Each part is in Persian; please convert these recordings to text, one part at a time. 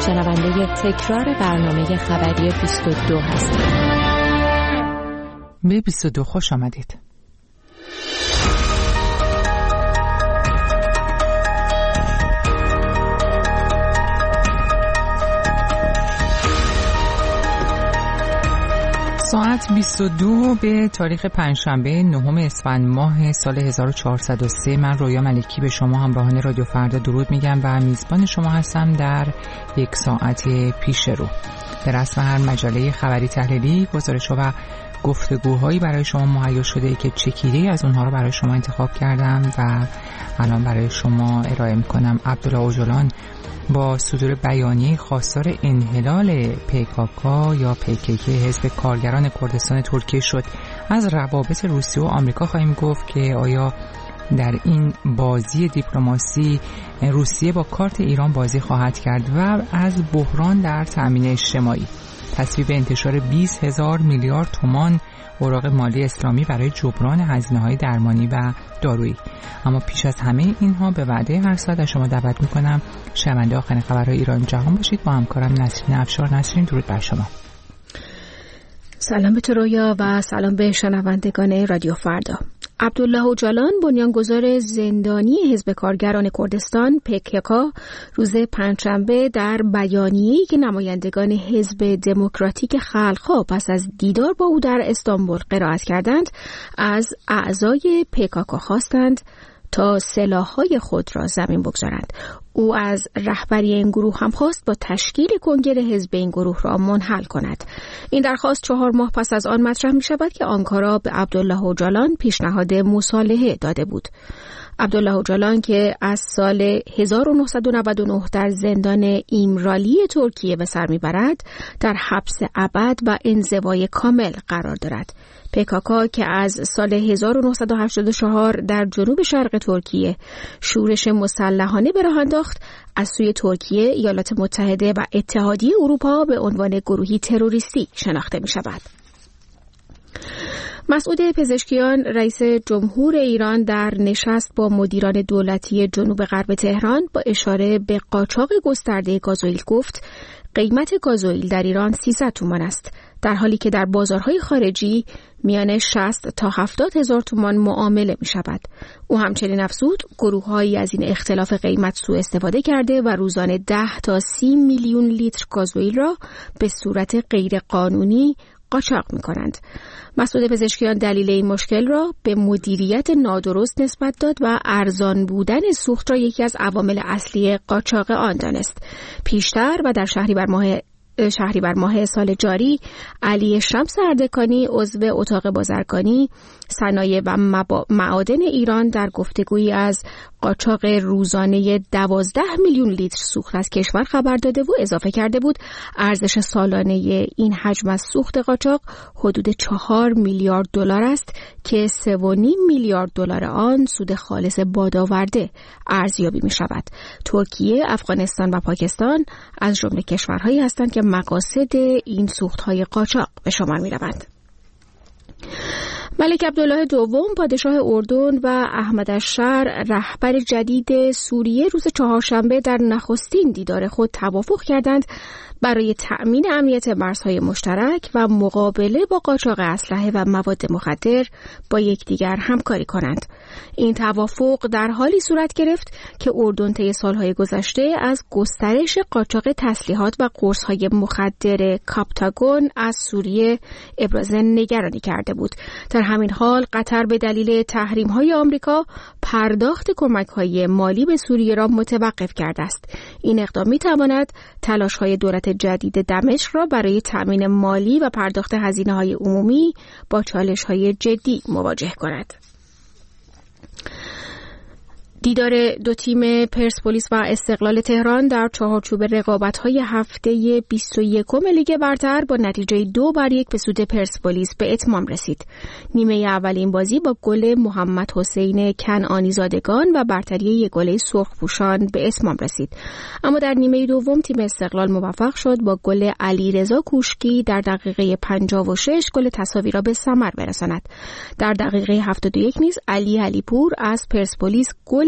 شنونده تکرار برنامه خبری 22 هستید. به 22 خوش آمدید. ساعت 22 به تاریخ پنجشنبه 9 اسفند ماه سال 1403. من رویا ملکی به شما همراهان رادیو فردا درود میگم و میزبان شما هستم در یک ساعت پیش رو. به رسم هر مجله خبری تحلیلی گزارش‌ها و گفتگوهایی برای شما مهیا شده که چکیده‌ای از اونها رو برای شما انتخاب کردم و الان برای شما ارائه میکنم. عبدالله اوجلان با صدور بیانیه خواستار انحلال PKK یا PKK حزب کارگران کردستان ترکیه شد. از روابط روسیه و آمریکا خواهیم گفت که آیا در این بازی دیپلماسی روسیه با کارت ایران بازی خواهد کرد و از بحران در تأمین اجتماعی، تصویب انتشار 20,000 میلیارد تومان اوراق مالی اسلامی برای جبران هزینه‌های درمانی و دارویی. اما پیش از همه اینها به وعده هر ساعت از شما دعوت می‌کنم شنونده آخرین خبرهای ایران جهان باشید. با همکارم نسرین افشار. نسرین درود بر شما. سلام به تو رویا و سلام به شنوندگان رادیو فردا. عبدالله اوجلان بنیانگذار زندانی حزب کارگران کردستان PKK روز پنجشنبه در بیانیه‌ای که نمایندگان حزب دموکراتیک خلق‌ها پس از دیدار با او در استانبول قرائت کردند از اعضای PKK خواستند تا سلاح‌های خود را زمین بگذارند. او از رهبری این گروه هم خواست با تشکیل کنگره حزب این گروه را منحل کند. این درخواست 4 ماه پس از آن مطرح می شود که آنکارا به عبدالله اوجلان پیشنهاد مصالحه داده بود. عبدالله اوجلان که از سال 1999 در زندان ایمرالی ترکیه به سر میبرد، در حبس ابد و انزوای کامل قرار دارد. PKK که از سال 1984 در جنوب شرق ترکیه شورش مسلحانه به راه انداخت، از سوی ترکیه، ایالات متحده و اتحادیه اروپا به عنوان گروهی تروریستی شناخته می شود. مسعود پزشکیان رئیس جمهور ایران در نشست با مدیران دولتی جنوب غرب تهران با اشاره به قاچاق گسترده گازوئیل گفت قیمت گازوئیل در ایران 300 تومان است، در حالی که در بازارهای خارجی میان 60 تا 70 هزار تومان معامله می شود. او همچنین افزود گروه‌هایی از این اختلاف قیمت سوء استفاده کرده و روزانه 10 تا 30 میلیون لیتر گازوئیل را به صورت غیر قانونی قاچاق می کنند. مسعود پزشکیان دلیل این مشکل را به مدیریت نادرست نسبت داد و ارزان بودن سوخت را یکی از عوامل اصلی قاچاق آن دانست. پیشتر و در شهریور ماه سال جاری، علی شمس اردکانی عضو اتاق بازرگانی، صنایع و معادن ایران در گفتگویی از قاچاق روزانه 12 میلیون لیتر سوخت از کشور خبر داده و اضافه کرده بود ارزش سالانه این حجم از سوخت قاچاق حدود 4 میلیارد دلار است که 3.5 میلیارد دلار آن سود خالص بادآورده ارزیابی می شود. ترکیه، افغانستان و پاکستان از جمله کشورهایی هستند که مقاصد این سوخت‌های قاچاق به شمار می‌روند. ملک عبدالله دوم پادشاه اردن و احمد الشر رهبر جدید سوریه روز چهارشنبه در نخستین دیدار خود توافق کردند برای تأمین امنیت مرزهای مشترک و مقابله با قاچاق اسلحه و مواد مخدر با یکدیگر همکاری کنند. این توافق در حالی صورت گرفت که اردن طی سالهای گذشته از گسترش قاچاق تسلیحات و قرص‌های مخدر کاپتاگون از سوریه ابراز نگرانی کرده بود. در همین حال قطر به دلیل تحریم‌های آمریکا پرداخت کمک‌های مالی به سوریه را متوقف کرده است. این اقدام می‌تواند تلاش‌های دولت جدید دمشق را برای تأمین مالی و پرداخت هزینه‌های عمومی با چالش‌های جدی مواجه کند. دیدار دو تیم پرسپولیس و استقلال تهران در چهارچوب رقابت‌های هفته 21 لیگ برتر با نتیجه 2-1 به سود پرسپولیس به اتمام رسید. نیمه اول این بازی با گل محمد حسین کنعانی زادگان و برتری یک گل سرخپوشان به اتمام رسید. اما در نیمه دوم تیم استقلال موفق شد با گل علیرضا کوشکی در دقیقه 56 گل تساوی را به ثمر برساند. در دقیقه 71 نیز علی علیپور از پرسپولیس گل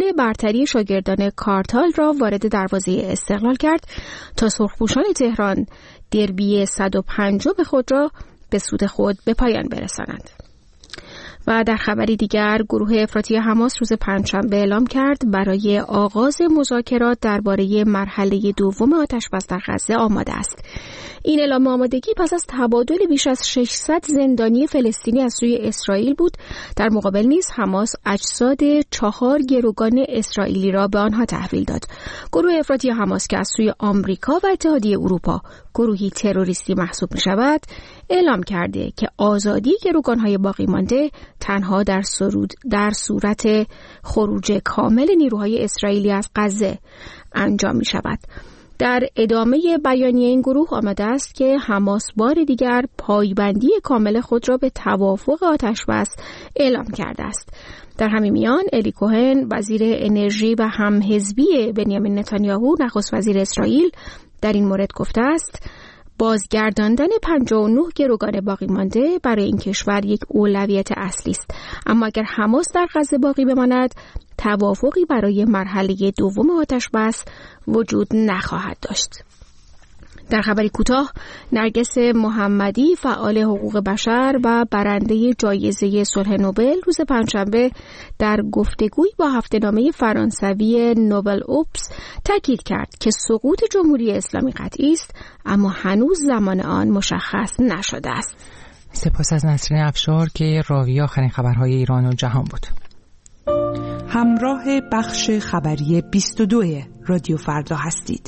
گل برتری شاگردان کارتال را وارد دروازه استقلال کرد تا سرخپوشان تهران دربی 105 خود را به سود خود به پایان برسانند. و در خبری دیگر گروه افراطی حماس روز پنجشنبه اعلام کرد برای آغاز مذاکرات درباره مرحله دوم آتش‌بس در غزه آماده است. این اعلام آمادگی پس از تبادل بیش از 600 زندانی فلسطینی از سوی اسرائیل بود. در مقابل نیز حماس اجساد 4 گروگان اسرائیلی را به آنها تحویل داد. گروه افراطی حماس که از سوی آمریکا و اتحادیه اروپا گروهی تروریستی محسوب می شود، اعلام کرده که آزادی گروگان‌های باقی مانده تنها در صورت خروج کامل نیروهای اسرائیلی از غزه انجام می شود. در ادامه بیانیه این گروه آمده است که حماس بار دیگر پایبندی کامل خود را به توافق آتش‌بس اعلام کرده است. در همین میان الی کوهن وزیر انرژی و همحزبی بنیامین نتانیاهو نخست وزیر اسرائیل در این مورد گفته است بازگرداندن 59 گروگان باقی مانده برای این کشور یک اولویت اصلی است، اما اگر حماس در غزه باقی بماند توافقی برای مرحله دوم آتش‌بس وجود نخواهد داشت. در خبری کوتاه، نرگس محمدی فعال حقوق بشر و برنده جایزه صلح نوبل روز پنجشنبه در گفتگویی با هفته‌نامه فرانسوی نوبل اوپس تاکید کرد که سقوط جمهوری اسلامی قطعی است، اما هنوز زمان آن مشخص نشده است. سپاس از نسرین افشار که راوی آخرین خبرهای ایران و جهان بود. همراه بخش خبری 22 رادیو فردا هستید.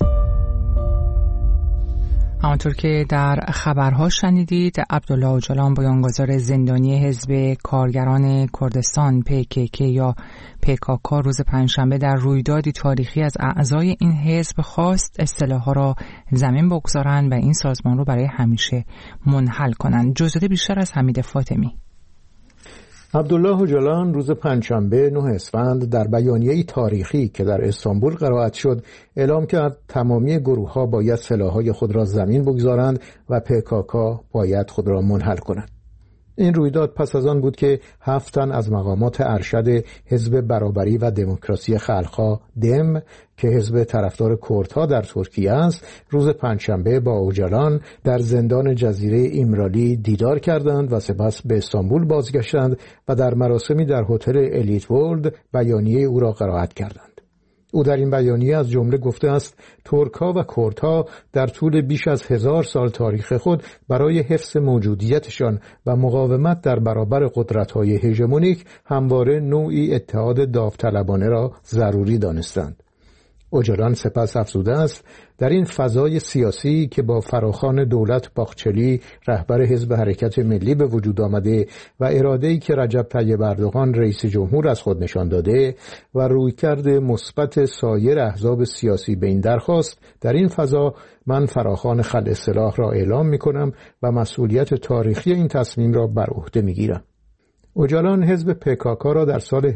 همانطور که در خبرها شنیدید، عبدالله اوجالان بنیانگذار زندانی حزب کارگران کردستان PKK یا PKK روز پنجشنبه در رویدادی تاریخی از اعضای این حزب خواست اصطلاح‌ها را زمین بگذارند و این سازمان را برای همیشه منحل کنند. جزئیات بیشتر از حمید فاطمی. عبدالله اوجالان روز پنجشنبه 9 اسفند در بیانیه‌ای تاریخی که در استانبول قرائت شد اعلام کرد تمامی گروه‌ها باید سلاح‌های خود را زمین بگذارند و PKK باید خود را منحل کنند. این رویداد پس از آن بود که 7 تن از مقامات ارشد حزب برابری و دموکراسی خلق‌ها دم که حزب طرفدار کردها در ترکیه است، روز پنجشنبه با اوجالان در زندان جزیره ایمرالی دیدار کردند و سپس به استانبول بازگشتند و در مراسمی در هتل الیت ورلد بیانیه او را قرائت کردند. او در این بیانیه از جمله گفته است ترک‌ها و کردها در طول بیش از 1000 سال تاریخ خود برای حفظ موجودیتشان و مقاومت در برابر قدرت‌های هژمونیک همواره نوعی اتحاد داوطلبانه را ضروری دانستند. اوجالان سپس افزوده است در این فضای سیاسی که با فراخوان دولت باقچلی رهبر حزب حرکت ملی به وجود آمده و اراده‌ای که رجب طیب اردوغان رئیس جمهور از خود نشان داده و رویکرد مثبت سایر احزاب سیاسی به این درخواست، در این فضا من فراخوان خلع سلاح را اعلام می‌کنم و مسئولیت تاریخی این تصمیم را بر عهده می‌گیرم. اوجالان حزب PKK را در سال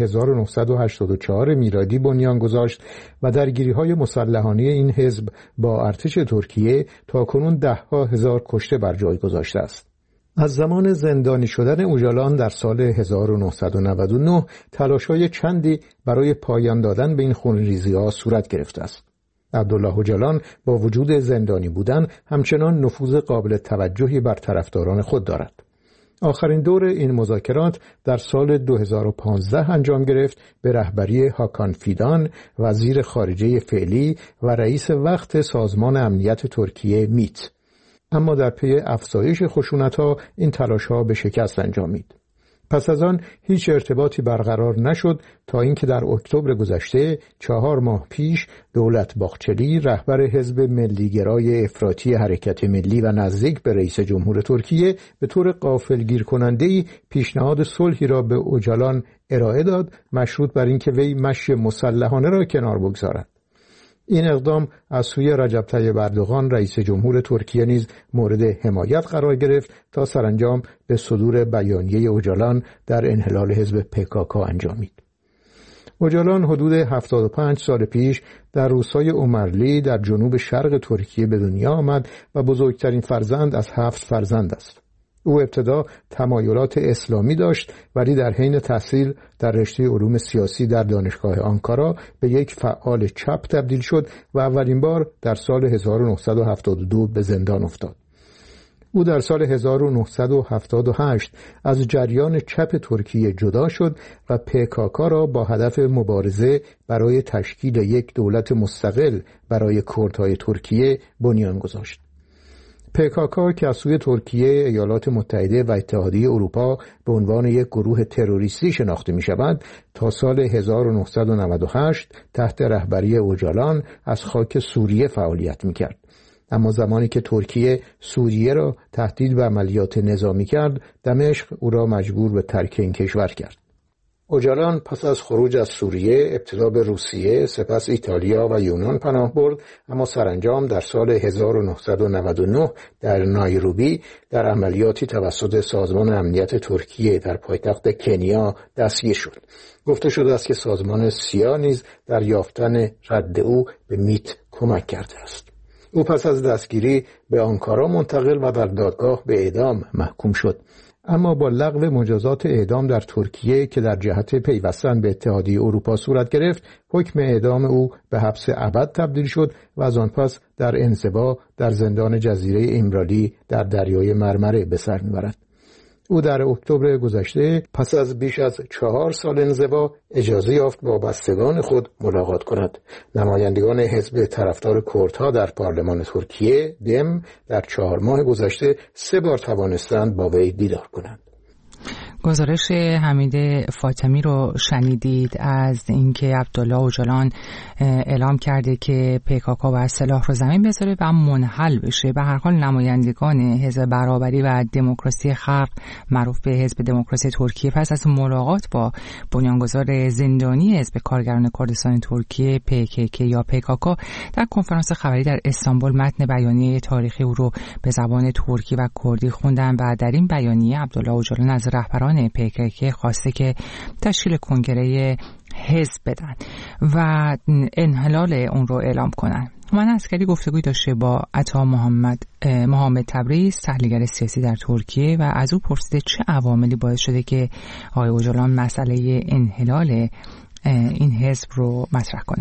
1984 میلادی بنیان گذاشت و درگیری‌های مسلحانه این حزب با ارتش ترکیه تاکنون 10,000 کشته بر جای گذاشته است. از زمان زندانی شدن اوجالان در سال 1999 تلاش‌های چندی برای پایان دادن به این خونریزی‌ها صورت گرفته است. عبدالله اوجالان با وجود زندانی بودن همچنان نفوذ قابل توجهی بر طرفداران خود دارد. آخرین دور این مذاکرات در سال 2015 انجام گرفت به رهبری هاکان فیدان، وزیر خارجه فعلی و رئیس وقت سازمان امنیت ترکیه میت. اما در پی افزایش خشونت‌ها این تلاش‌ها به شکست انجامید. پس از آن هیچ ارتباطی برقرار نشد تا اینکه در اکتبر گذشته 4 ماه پیش دولت باقچلی رهبر حزب ملیگرای افراطی حرکت ملی و نزدیک به رئیس جمهور ترکیه به طور غافلگیر کننده‌ای پیشنهاد صلحی را به اوجالان ارائه داد، مشروط بر اینکه وی مشی مسلحانه را کنار بگذارد. این اقدام از سوی رجب طیب اردوغان رئیس جمهور ترکیه نیز مورد حمایت قرار گرفت تا سرانجام به صدور بیانیه اوجالان در انحلال حزب PKK انجامید. اوجالان حدود 75 سال پیش در روستای اومرلی در جنوب شرق ترکیه به دنیا آمد و بزرگترین فرزند از 7 فرزند است. او ابتدا تمایلات اسلامی داشت ولی در حین تحصیل در رشته علوم سیاسی در دانشگاه آنکارا به یک فعال چپ تبدیل شد و اولین بار در سال 1972 به زندان افتاد. او در سال 1978 از جریان چپ ترکیه جدا شد و PKK را با هدف مبارزه برای تشکیل یک دولت مستقل برای کردهای ترکیه بنیان گذاشت. PKK که از سوی ترکیه، ایالات متحده و اتحادیه اروپا به عنوان یک گروه تروریستی شناخته می شود، تا سال 1998 تحت رهبری اوجالان از خاک سوریه فعالیت می کرد. اما زمانی که ترکیه سوریه را تهدید به عملیات نظامی کرد، دمشق او را مجبور به ترک این کشور کرد. اوجالان پس از خروج از سوریه ابتدا به روسیه، سپس ایتالیا و یونان پناه برد، اما سرانجام در سال 1999 در نایروبی در عملیاتی توسط سازمان امنیت ترکیه در پایتخت کنیا دستگیر شد. گفته شده است که سازمان سیا نیز در یافتن رد او به میت کمک کرده است. او پس از دستگیری به آنکارا منتقل و در دادگاه به اعدام محکوم شد. اما با لغو مجازات اعدام در ترکیه که در جهت پیوستن به اتحادیه اروپا صورت گرفت، حکم اعدام او به حبس ابد تبدیل شد و از آن پس در انزوا در زندان جزیره امرالی در دریای مرمره به سر میبرد. او در اکتبر گذشته پس از بیش از 4 سال انزوا اجازه یافت با بستگان خود ملاقات کند. نمایندگان حزب طرفدار کردها در پارلمان ترکیه دم در 4 ماه گذشته 3 بار توانستند با وی دیدار کنند. گزارش حمید فاطمی رو شنیدید از اینکه عبدالله اوجالان اعلام کرده که PKK باید سلاح رو زمین بذاره و منحل بشه. به هر حال نمایندگان حزب برابری و دموکراسی خلق معروف به حزب دموکراسی ترکیه پس از ملاقات با بنیانگذار زندانی حزب کارگران کردستان ترکیه PKK یا PKK در کنفرانس خبری در استانبول متن بیانیه تاریخی او رو به زبان ترکی و کردی خوندن و در این بیانیه عبدالله اوجالان از رهبران PKK خواسته که تشکیل کنگره حزب بدن و انحلال اون رو اعلام کنن. هومن عسکری گفتگوی داشته با عطا محمد تبریز، تحلیلگر سیاسی در ترکیه، و از او پرسیده چه عواملی باعث شده که آقای اوجالان مسئله انحلال این حزب رو مطرح کنه.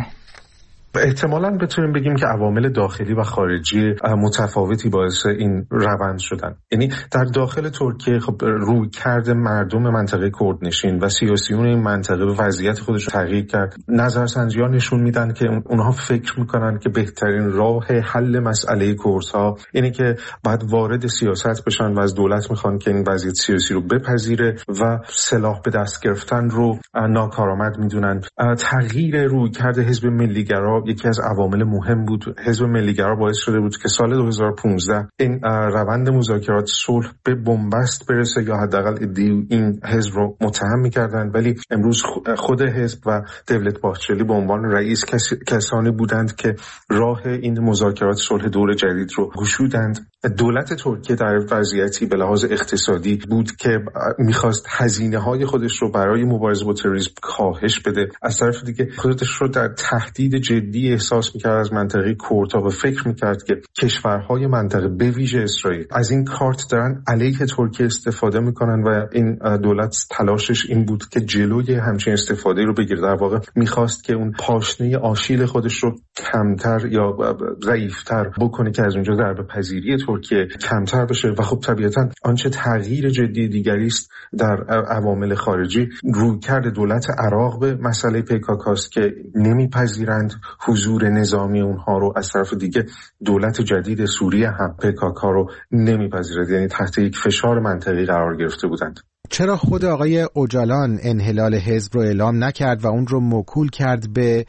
احتمالاً بتونیم بگیم که عوامل داخلی و خارجی متفاوتی باعث این روند شدن. یعنی در داخل ترکیه خب رویکرد مردم منطقه کردنشین و سیاسیون این منطقه به وضعیت خودش رو تغییر کرد. نظرسنجی‌ها نشون میدن که اونها فکر میکنن که بهترین راه حل مسئله کردها اینه که باید وارد سیاست بشن و از دولت میخوان که این وضعیت سیاسی رو بپذیره و سلاح به دست گرفتن رو ناکارآمد میدونن. تغییر رویکرد حزب ملی‌گرا یکی از عوامل مهم بود. حزب ملی‌گرا باعث شده بود که سال 2015 این روند مذاکرات صلح به بنبست برسه، یا حداقل این حزب رو متهم می‌کردند، ولی امروز خود حزب و devlet bahçeli به عنوان رئیس کسانی بودند که راه این مذاکرات صلح دور جدید رو گشودند. دولت ترکیه در وضعیتی به لحاظ اقتصادی بود که می‌خواست هزینه‌های خودش رو برای مبارزه با تروریسم کاهش بده. از طرف دیگه خودش رو در تهدید جدی احساس میکرد از منطقه کردها و فکر میکرد که کشورهای منطقه به ویژه اسرائیل از این کارت دارن علیه ترکیه استفاده میکنن و این دولت تلاشش این بود که جلوی همچین استفاده رو بگیره. در واقع میخواست که اون پاشنه آشیل خودش رو کمتر یا ضعیفتر بکنه که از اونجا ضربه پذیری ترکیه کمتر بشه. و خب طبیعتا آنچه تغییر جدی دیگری است در عوامل خارجی، رویکرد دولت عراق به مسئله PKK است که نمیپذیرند حضور نظامی اونها رو. از طرف دیگه دولت جدید سوریه هم PKK رو نمیپذیرد، یعنی تحت یک فشار منطقی قرار گرفته بودند. چرا خود آقای اوجالان انحلال حزب رو اعلام نکرد و اون رو موکول کرد به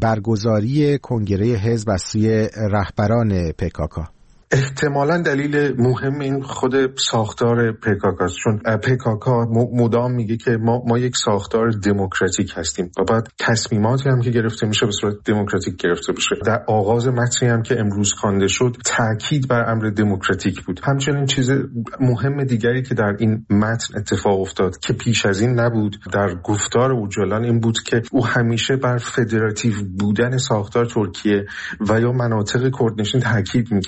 برگزاری کنگره حزب از سوی رهبران PKK؟ احتمالاً دلیل مهم این خود ساختار PKK است، چون PKK مدام میگه که ما یک ساختار دموکراتیک هستیم و بعد تصمیماتی هم که گرفته میشه به صورت دموکراتیک گرفته بشه. در آغاز متنی هم که امروز خوانده شد تاکید بر امر دموکراتیک بود. همچنین چیز مهم دیگری که در این متن اتفاق افتاد که پیش از این نبود در گفتار اوجالان این بود که او همیشه بر فدراتیو بودن ساختار ترکیه و یا مناطق کردنشین تاکید میکرد در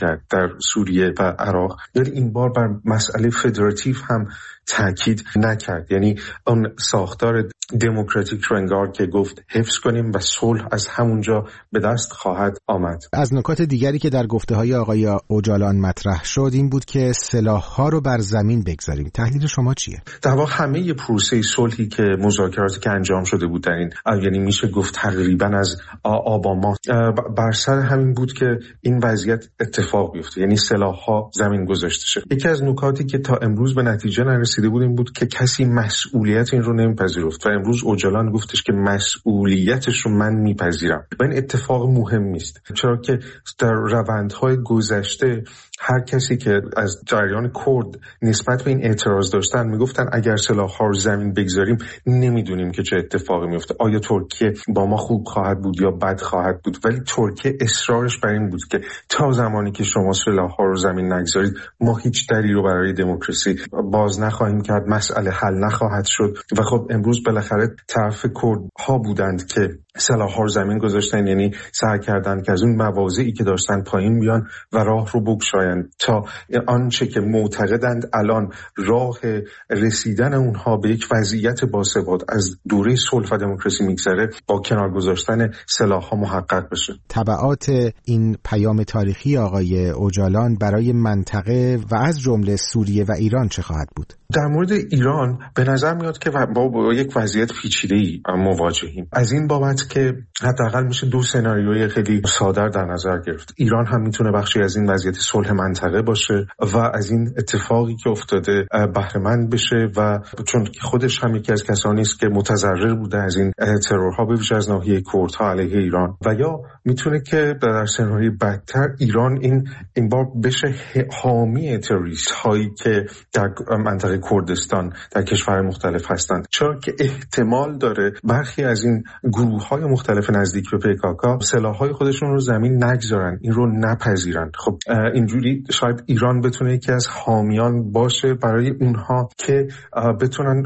در سوریه و عراق، ولی این بار بر مسئله فدراتیو هم تاکید نکرد. یعنی اون ساختار دموکراتیک رو انگار که گفت حفظ کنیم و صلح از همونجا به دست خواهد آمد. از نکات دیگری که در گفته‌های آقای اوجالان مطرح شد این بود که سلاح‌ها رو بر زمین بگذاریم. تحلیل شما چیه؟ در واقع همه پروسه صلحی که مذاکراتی که انجام شده بود در این، یعنی میشه گفت تقریبا از آبان بر سر همین بود که این وضعیت اتفاق بیفته، یعنی سلاح‌ها زمین گذاشته شه. یکی از نکاتی که تا امروز به نتیجه نرسیده بود این بود که کسی مسئولیت این رو نمیپذیرفت و امروز اوجالان گفتش که مسئولیتش رو من میپذیرم و این اتفاق مهم است، چرا که در روندهای گذشته هر کسی که از جریان کرد نسبت به این اعتراض داشتن میگفتن اگر سلاح‌ها رو زمین بگذاریم نمیدونیم که چه اتفاقی میفته، آیا ترکیه با ما خوب خواهد بود یا بد خواهد بود. ولی ترکیه اصرارش بر این بود که تا زمانی که شما سلاح‌ها رو زمین نگذارید ما هیچ دری رو برای دموکراسی باز نخواهیم کرد، مسئله حل نخواهد شد. و خب امروز بالاخره طرف کردها بودند که سلاح‌ها رو زمین گذاشتن، یعنی سعی کردند که از اون مواضعی که داشتن پایین بیان و راه رو بگشایند تا آنچه که معتقدند الان راه رسیدن اونها به یک وضعیت باثبات از دوره صلح و دموکراسی میگذره با کنار گذاشتن سلاح‌ها محقق بشه. تبعات این پیام تاریخی آقای اوجالان برای منطقه و از جمله سوریه و ایران چه خواهد بود؟ در مورد ایران به نظر میاد که با یک وضعیت پیچیده‌ای مواجهیم. از این بابت که حداقل میشه دو سناریوی خیلی ساده در نظر گرفت. ایران هم میتونه بخشی از این وضعیت صلح منطقه باشه و از این اتفاقی که افتاده بهره مند بشه و چون خودش هم یکی از کسانی است که متضرر بوده از این ترورها به ویژه از ناحیه کردها علیه ایران، و یا میتونه که در سناریوی بدتر ایران این بار بشه حامی تروریست هایی که در منطقه کردستان در کشور مختلف هستند، چرا که احتمال داره برخی از این گروه‌های مختلف نزدیک به PKK سلاح‌های خودشون رو زمین نگذارن، این رو نپذیرن. خب اینجوری شاید ایران بتونه یکی از حامیان باشه برای اونها که بتونن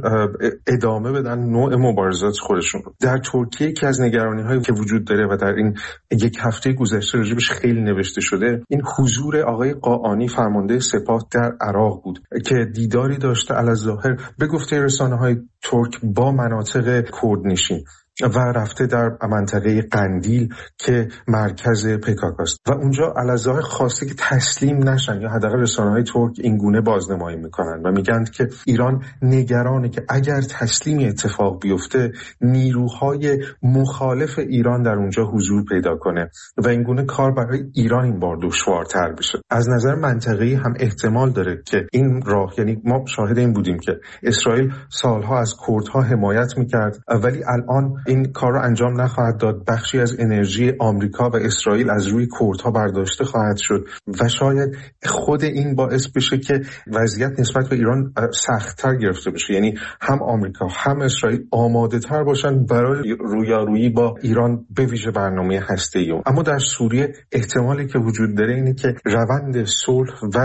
ادامه بدن نوع مبارزات خودشون رو. در ترکیه که از نگرانی‌هایی که وجود داره و در این یک هفته گذشته راجبش خیلی نوشته شده، این حضور آقای قاآنی فرمانده سپاه در عراق بود که دیداری داشته علی‌الظاهر به گفته رسانه‌های ترک با مناطق کردنشین و رفته در منطقه قندیل که مرکز PKK است و اونجا علی‌الظاهر خواسته که تسلیم نشن، یا حداقل رسانه‌های ترک این گونه بازنمایی میکنن و میگن که ایران نگرانه که اگر تسلیمی اتفاق بیفته نیروهای مخالف ایران در اونجا حضور پیدا کنه و این گونه کار برای ایران این بار دشوارتر بشه. از نظر منطقه‌ای هم احتمال داره که این راه، یعنی ما شاهد این بودیم که اسرائیل سالها از کردها حمایت میکرد ولی الان این کار رو انجام نخواهد داد، بخشی از انرژی آمریکا و اسرائیل از روی کردها برداشته خواهد شد و شاید خود این باعث بشه که وضعیت نسبت به ایران سخت‌تر گرفته بشه، یعنی هم آمریکا هم اسرائیل آماده تر باشن برای رویارویی با ایران به ویژه برنامه هسته‌ای. اما در سوریه احتمالی که وجود داره اینه که روند صلح و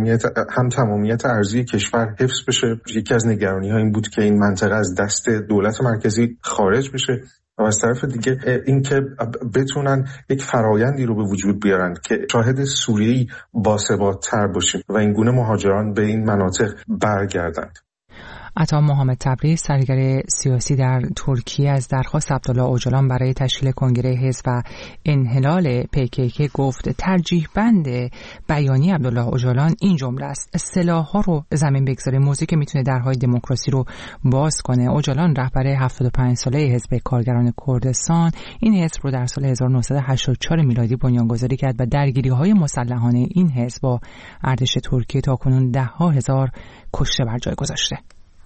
تمامیت ارضی کشور حفظ بشه. یکی از نگرانی‌ها این بود که این منطقه از دست دولت مرکزی خارج بشه و از طرف دیگه این که بتونن یک فرایندی رو به وجود بیارن که شاهد سوریه‌ای باثبات‌تر باشیم و این گونه مهاجران به این مناطق برگردند. عطا محمد تبریز، سرگر سیاسی در ترکیه، از درخواست عبدالله اوجالان برای تشکیل کنگره حزب و انحلال PKK گفت ترجیح بند بیانیه عبدالله اوجالان این جمله است: سلاح‌ها رو زمین بگذاریم، موضوعی که میتونه درهای دموکراسی رو باز کنه. اوجالان رهبر 75 ساله حزب کارگران کردستان این حزب رو در سال 1984 میلادی بنیانگذاری کرد و درگیری‌های مسلحانه این حزب با ارتش ترکیه تاکنون ده‌ها هزار کشته بر جای گذاشته.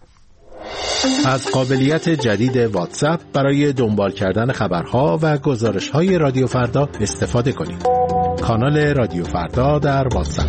از قابلیت جدید واتساپ برای دنبال کردن خبرها و گزارش‌های رادیو فردا استفاده کنید. کانال رادیو فردا در واتساپ.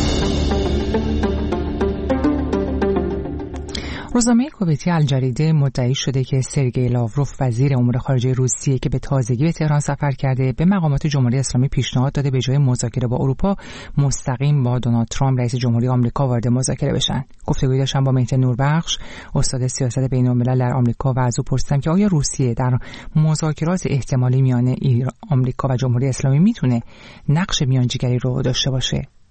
روزنامه کویتی الجریده مدعی شده که سرگئی لاوروف وزیر امور خارجه روسیه که به تازگی به تهران سفر کرده به مقامات جمهوری اسلامی پیشنهاد داده به جای مذاکره با اروپا مستقیم با دونالد ترامپ رئیس جمهوری آمریکا وارد مذاکره بشن. گفتگویی داشتم با مهدی نوربخش، استاد سیاست بین‌الملل در آمریکا، و از او پرسیدم که آیا روسیه در مذاکرات احتمالی میان آمریکا و جمهوری اسلامی میتونه نقش میانجیگری رو داشته باشه؟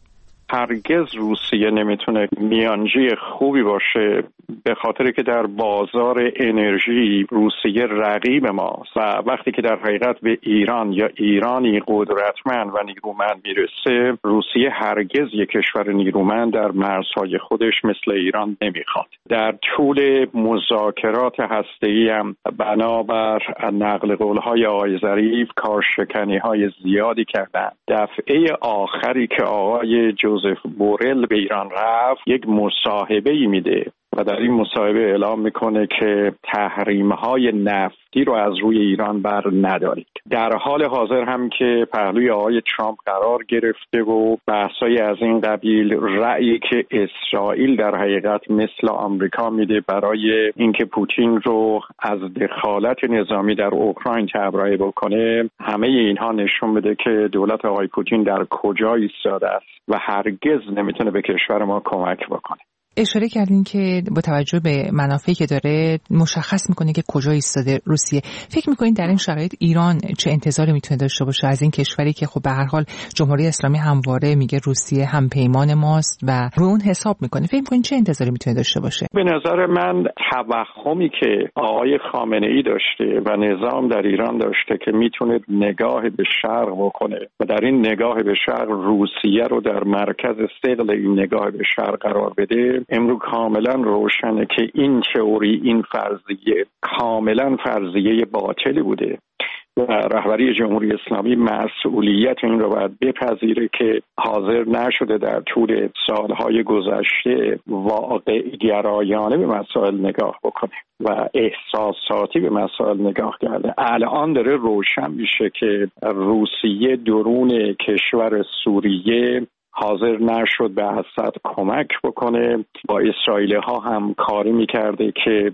هرگز روسیه نمیتونه میانجی خوبی باشه، به خاطر که در بازار انرژی روسیه رقیب ماست و وقتی که در حقیقت به ایران یا ایرانی قدرتمند و نیرومند میرسه، روسیه هرگز یک کشور نیرومند در مرزهای خودش مثل ایران نمیخواد. در طول مذاکرات هسته‌ای هم بنابر نقل قول‌های آقای ظریف کارشکنی‌های زیادی کردن. دفعه آخری که آقای جوزف بورل به ایران رفت یک مصاحبه‌ای میده و در این مصاحبه اعلام میکنه که تحریم‌های نفتی رو از روی ایران بر ندارید. در حال حاضر هم که پهلوی آقای ترامپ قرار گرفته و بحثای از این قبیل، رأیی که اسرائیل در حقیقت مثل آمریکا میده برای اینکه پوتین رو از دخالت نظامی در اوکراین تبرئه بکنه، همه اینها نشون میده که دولت آقای پوتین در کجا ایستاده است و هرگز نمیتونه به کشور ما کمک بکنه. اشاره کردین که با توجه به منافعی که داره مشخص میکنه که کجا ایستاده روسیه. فکر میکنین در این شرایط ایران چه انتظاری میتونه داشته باشه از این کشوری که خب به هر حال جمهوری اسلامی همواره میگه روسیه هم پیمان ماست و رو اون حساب میکنه؟ فکر میکنین چه انتظاری میتونه داشته باشه؟ به نظر من توهمی که آقای خامنه‌ای داشته و نظام در ایران داشته که میتونه نگاه به شرق بکنه و در این نگاه به شرق روسیه رو در مرکز ثقل این نگاه به شرق قرار بده، امروز کاملا روشنه که این تئوری، این فرضیه کاملا فرضیه باطلی بوده و رهبری جمهوری اسلامی مسئولیت این رو باید بپذیره که حاضر نشده در طول سالهای گذشته واقع گرایانه به مسائل نگاه بکنه و احساساتی به مسائل نگاه کرده. الان داره روشن میشه که روسیه درون کشور سوریه حاضر نشد به اسد کمک بکنه، با اسرائیلی ها هم کاری میکرده که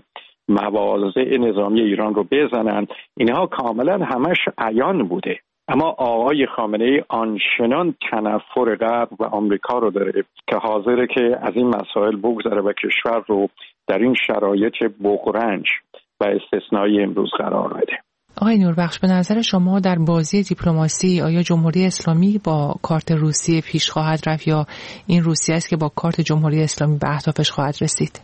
مواضع نظامی ایران رو بزنن. اینها کاملا همش عیان بوده، اما آقای خامنه‌ای آنچنان تنفر غرب و آمریکا رو داره که حاضره که از این مسائل بگذره و کشور رو در این شرایط بغرنج و استثنایی امروز قرار بده. آقای نوربخش، به نظر شما در بازی دیپلماسی آیا جمهوری اسلامی با کارت روسیه پیش خواهد رفت یا این روسیه است که با کارت جمهوری اسلامی به اهدافش خواهد رسید؟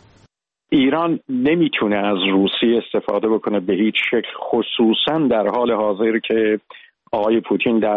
ایران نمیتونه از روسیه استفاده بکنه به هیچ شکل، خصوصا در حال حاضر که آقای پوتین در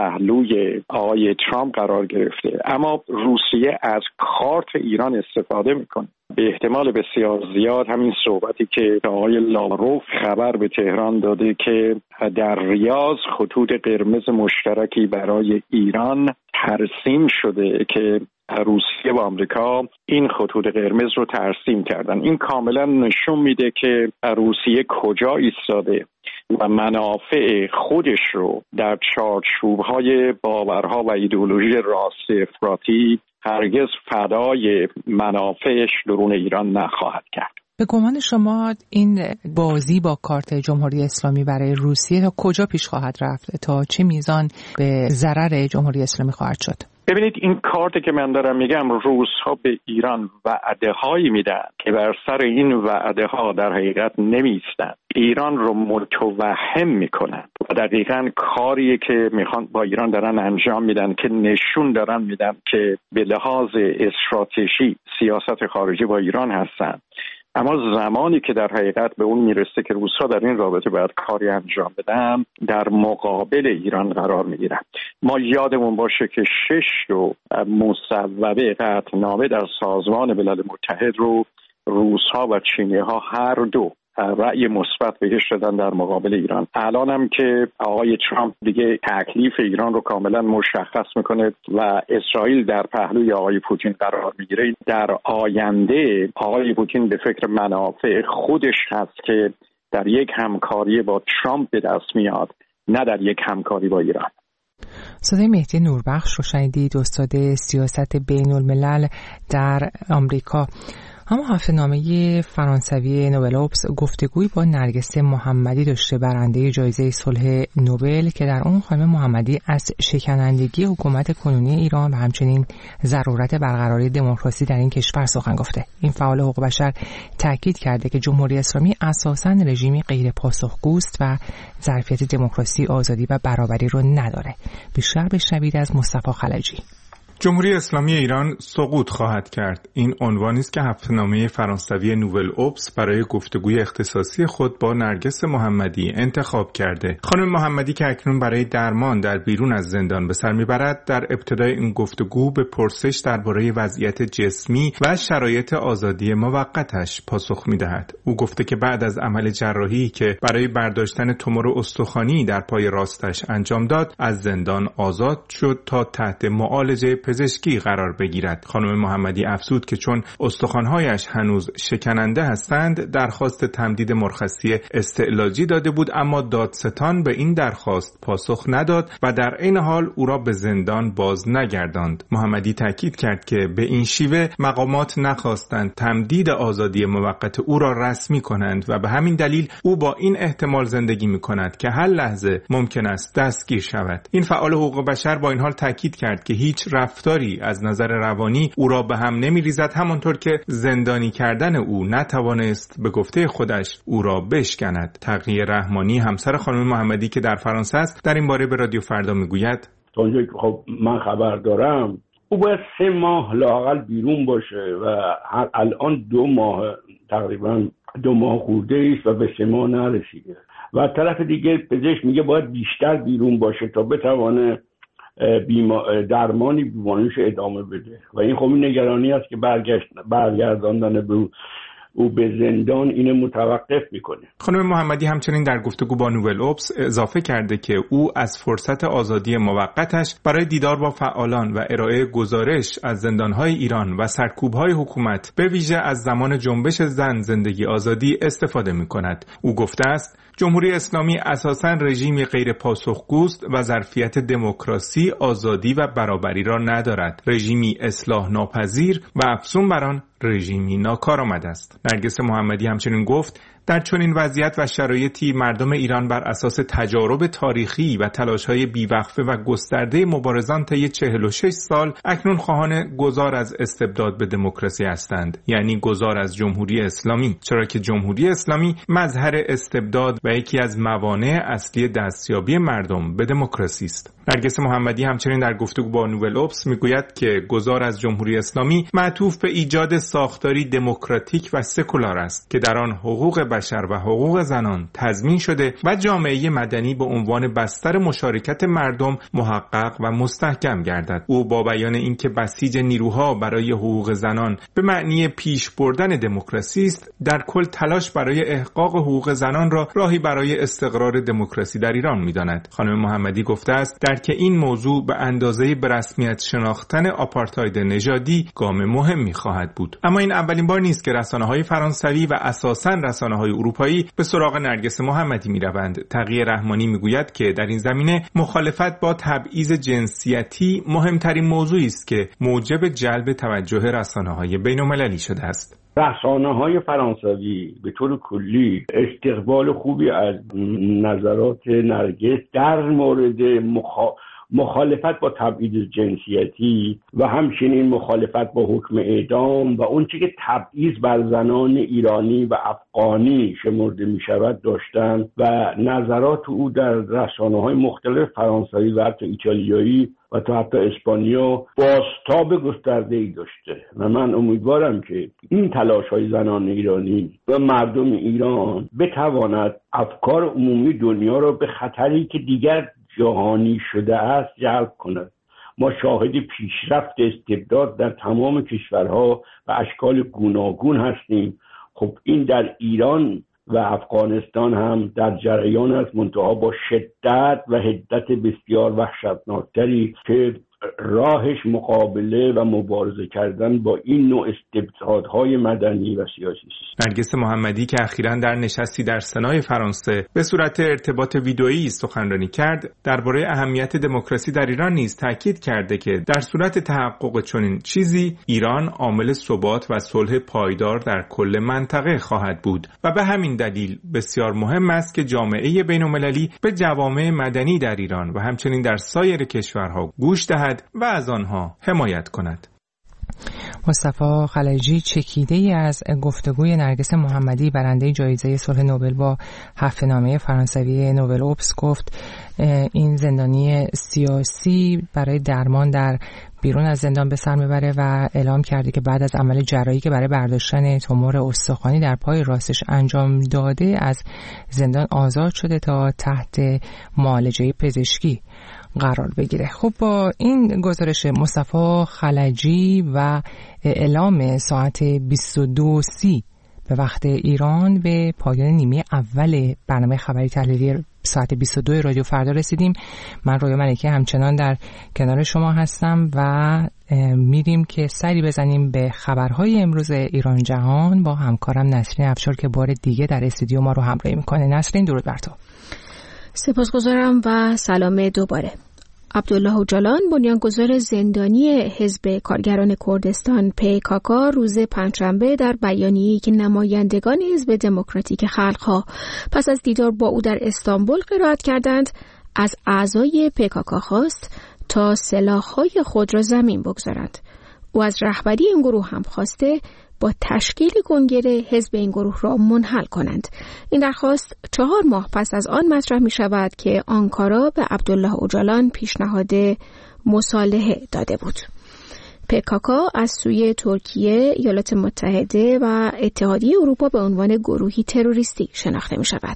پهلوی آقای ترامپ قرار گرفته، اما روسیه از کارت ایران استفاده میکنه. به احتمال بسیار زیاد همین صحبتی که آقای لاروف خبر به تهران داده که در ریاض خطوط قرمز مشترکی برای ایران ترسیم شده که روسیه و آمریکا این خطوط قرمز رو ترسیم کردن، این کاملا نشون میده که روسیه کجا ایستاده و منافع خودش رو در چارچوب‌های باورها و ایدئولوژی راست افراطی هرگز فدای منافعش درون ایران نخواهد کرد. به گمان شما این بازی با کارت جمهوری اسلامی برای روسیه تا کجا پیش خواهد رفت؟ تا چه میزان به ضرر جمهوری اسلامی خواهد شد؟ ببینید، این کارتی که من دارم میگم، روس‌ها به ایران وعده‌هایی میدن که بر سر این وعده‌ها در حقیقت نمیستن، ایران رو متوهم میکنن و دقیقاً کاریه که میخوان با ایران دارن انجام میدن که نشون دارن میدن که به لحاظ استراتژی سیاست خارجی با ایران هستن. اما زمانی که در حقیقت به اون میرسه که روس‌ها در این رابطه باید کاری انجام بدن، در مقابل ایران قرار میگیرن. ما یادمون باشه که 6 مصوبه قطعنامه در سازمان ملل متحد رو روس‌ها و چینی‌ها هر دو رأی مثبت بهش دادن در مقابل ایران. الان هم که آقای ترامپ دیگه تکلیف ایران رو کاملا مشخص میکنه و اسرائیل در پهلوی آقای پوتین قرار میگیره، در آینده آقای پوتین به فکر منافع خودش هست که در یک همکاری با ترامپ به دست میاد، نه در یک همکاری با ایران. صدای مهدی نوربخش رو شنیدید، استاد سیاست بین الملل در آمریکا. اما هفته‌نامه فرانسوی نوبلوپس گفتگوی با نرگس محمدی داشته، برنده جایزه صلح نوبل، که در اون خانم محمدی از شکنندگی حکومت کنونی ایران و همچنین ضرورت برقراری دموکراسی در این کشور سخن گفته. این فعال حقوق بشر تاکید کرده که جمهوری اسلامی اساساً رژیمی غیر پاسخگوست و ظرفیت دموکراسی، آزادی و برابری رو نداره. بیشتر بشنوید از مصطفی خلجی. جمهوری اسلامی ایران سقوط خواهد کرد. این عنوانی است که هفته‌نامه فرانسوی نوول اوبس برای گفتگوی اختصاصی خود با نرگس محمدی انتخاب کرده. خانم محمدی که اکنون برای درمان در بیرون از زندان به سر میبرد، در ابتدای این گفتگو به پرسش درباره وضعیت جسمی و شرایط آزادی موقتش پاسخ میدهد. او گفته که بعد از عمل جراحی که برای برداشتن تومور استخوانی در پای راستش انجام داد، از زندان آزاد شد تا تحت معالجه پزشکی قرار بگیرد. خانم محمدی افزود که چون استخوان‌هایش هنوز شکننده هستند، درخواست تمدید مرخصی استعلاجی داده بود، اما دادستان به این درخواست پاسخ نداد و در عین حال او را به زندان باز نگرداند. محمدی تاکید کرد که به این شیوه مقامات نخواستند تمدید آزادی موقت او را رسمی کنند و به همین دلیل او با این احتمال زندگی می‌کند که هر لحظه ممکن است دستگیر شود. این فعال حقوق بشر با این حال تاکید کرد که هیچ رفتاری از نظر روانی او را به هم نمی‌ریزد، همانطور که زندانی کردن او نتوانست به گفته خودش او را بشکند. تقیه رحمانی، همسر خانم محمدی که در فرانسه است، در این باره به رادیو فردا میگوید: تا اونجایی که خب من خبر دارم او باید 3 ماه لااقل بیرون باشه و الان 2 ماه، تقریبا 2 ماه خورده است و به 3 ماه نرسیده و طرف دیگه پزشک میگه باید بیشتر بیرون باشه تا بتوانه درمانی بیماریش ادامه بده و این خب نگرانی است که برگرداندن به او به زندان اینو متوقف میکنه. خانم محمدی همچنین در گفتگو با نوول اوبس اضافه کرده که او از فرصت آزادی موقتش برای دیدار با فعالان و ارائه گزارش از زندانهای ایران و سرکوبهای حکومت، به ویژه از زمان جنبش زن زندگی آزادی، استفاده میکند. او گفته است جمهوری اسلامی اساساً رژیمی غیر پاسخگوست و ظرفیت دموکراسی، آزادی و برابری را ندارد. رژیمی اصلاح ناپذیر و افزون بر آن رژیمی ناکارآمد است. نرگس محمدی همچنین گفت در چنین وضعیت و شرایطی مردم ایران بر اساس تجارب تاریخی و تلاش‌های بیوقفه و گسترده مبارزان طی 46 سال اکنون خواهان گذار از استبداد به دموکراسی هستند، یعنی گذار از جمهوری اسلامی، چرا که جمهوری اسلامی مظهر استبداد و یکی از موانع اصلی دستیابی مردم به دموکراسی است. نرگس محمدی همچنین در گفتگو با نوول اوبس میگوید که گذار از جمهوری اسلامی معطوف به ایجاد ساختاری دموکراتیک و سکولار است که در آن حقوق بشر و حقوق زنان تضمین شده و جامعه مدنی به عنوان بستر مشارکت مردم محقق و مستحکم گردد. او با بیان اینکه بسیج نیروها برای حقوق زنان به معنی پیش بردن دموکراسی است، در کل تلاش برای احقاق حقوق زنان را راهی برای استقرار دموکراسی در ایران می‌داند. خانم محمدی گفته است درک این موضوع به اندازه به رسمیت شناختن آپارتاید نژادی گام مهمی خواهد بود. اما این اولین بار نیست که رسانه‌های فرانسوی و اساساً رسانه‌های اروپایی به سراغ نرگس محمدی می‌روند. تقیه رحمانی می‌گوید که در این زمینه مخالفت با تبعیض جنسیتی مهمترین موضوعی است که موجب جلب توجه رسانه‌های بین‌المللی شده است. رسانه‌های فرانسوی به طور کلی استقبال خوبی از نظرات نرگس در مورد مخالفت با تبعیض جنسیتی و همچنین مخالفت با حکم اعدام و اون چیزی که تبعیض بر زنان ایرانی و افغانی شمرده می شود داشتن و نظرات او در رسانه‌های مختلف فرانسوی و حتی ایتالیایی و تا حتی اسپانیا بازتاب گسترده‌ای داشته و من امیدوارم که این تلاش‌های زنان ایرانی و مردم ایران بتواند افکار عمومی دنیا را به خطری که دیگر جهانی شده است جلب کند. ما شاهد پیشرفت استبداد در تمام کشورها و اشکال گوناگون هستیم. خب این در ایران و افغانستان هم در جریان است، منتها با شدت و حدت بسیار وحشتناکتری که راهش مقابله و مبارزه کردن با این نوع استبدادهای مدنی و سیاسی است. نرگس محمدی که اخیراً در نشستی در سنای فرانسه به صورت ارتباط ویدئویی سخنرانی کرد، درباره اهمیت دموکراسی در ایران نیز تاکید کرده که در صورت تحقق چنین چیزی ایران عامل ثبات و صلح پایدار در کل منطقه خواهد بود و به همین دلیل بسیار مهم است که جامعه بین‌المللی به جوامع مدنی در ایران و همچنین در سایر کشورها گوش دهد و از آنها حمایت کند. مصطفی خلجی چکیده‌ای از گفتگوی نرگس محمدی برنده جایزه صلح نوبل با هفته‌نامه فرانسوی نوول اوبس گفت این زندانی سیاسی برای درمان در بیرون از زندان به سر میبره و اعلام کرده که بعد از عمل جراحی که برای برداشتن تومور استخوانی در پای راستش انجام داده از زندان آزاد شده تا تحت معالجه پزشکی قرار بگیره. خب با این گزارش مصطفی خلجی و اعلام ساعت 22:30 به وقت ایران به پایان نیمه اول برنامه خبری تحلیلی ساعت 22 رادیو فردا رسیدیم. من رویا ملکی همچنان در کنار شما هستم و میریم که سری بزنیم به خبرهای امروز ایران جهان با همکارم نسرین افشار که بار دیگه در استودیو ما رو همراهی میکنه. نسرین درود بر تو. سپاسگزارم و سلام دوباره. عبدالله اوجالان بنیانگذار زندانی حزب کارگران کردستان PKK روز پنجشنبه در بیانیه‌ای که نمایندگان حزب دموکراتیک خلق‌ها پس از دیدار با او در استانبول قرائت کردند از اعضای PKK خواست تا سلاح‌های خود را زمین بگذارند. او از رهبری این گروه هم خواسته با تشکیل کنگره حزب این گروه را منحل کنند. این درخواست 4 ماه پس از آن مطرح می شود که آنکارا به عبدالله اوجالان پیشنهاد مصالحه داده بود. PKK از سوی ترکیه، ایالات متحده و اتحادیه اروپا به عنوان گروهی تروریستی شناخته می شود.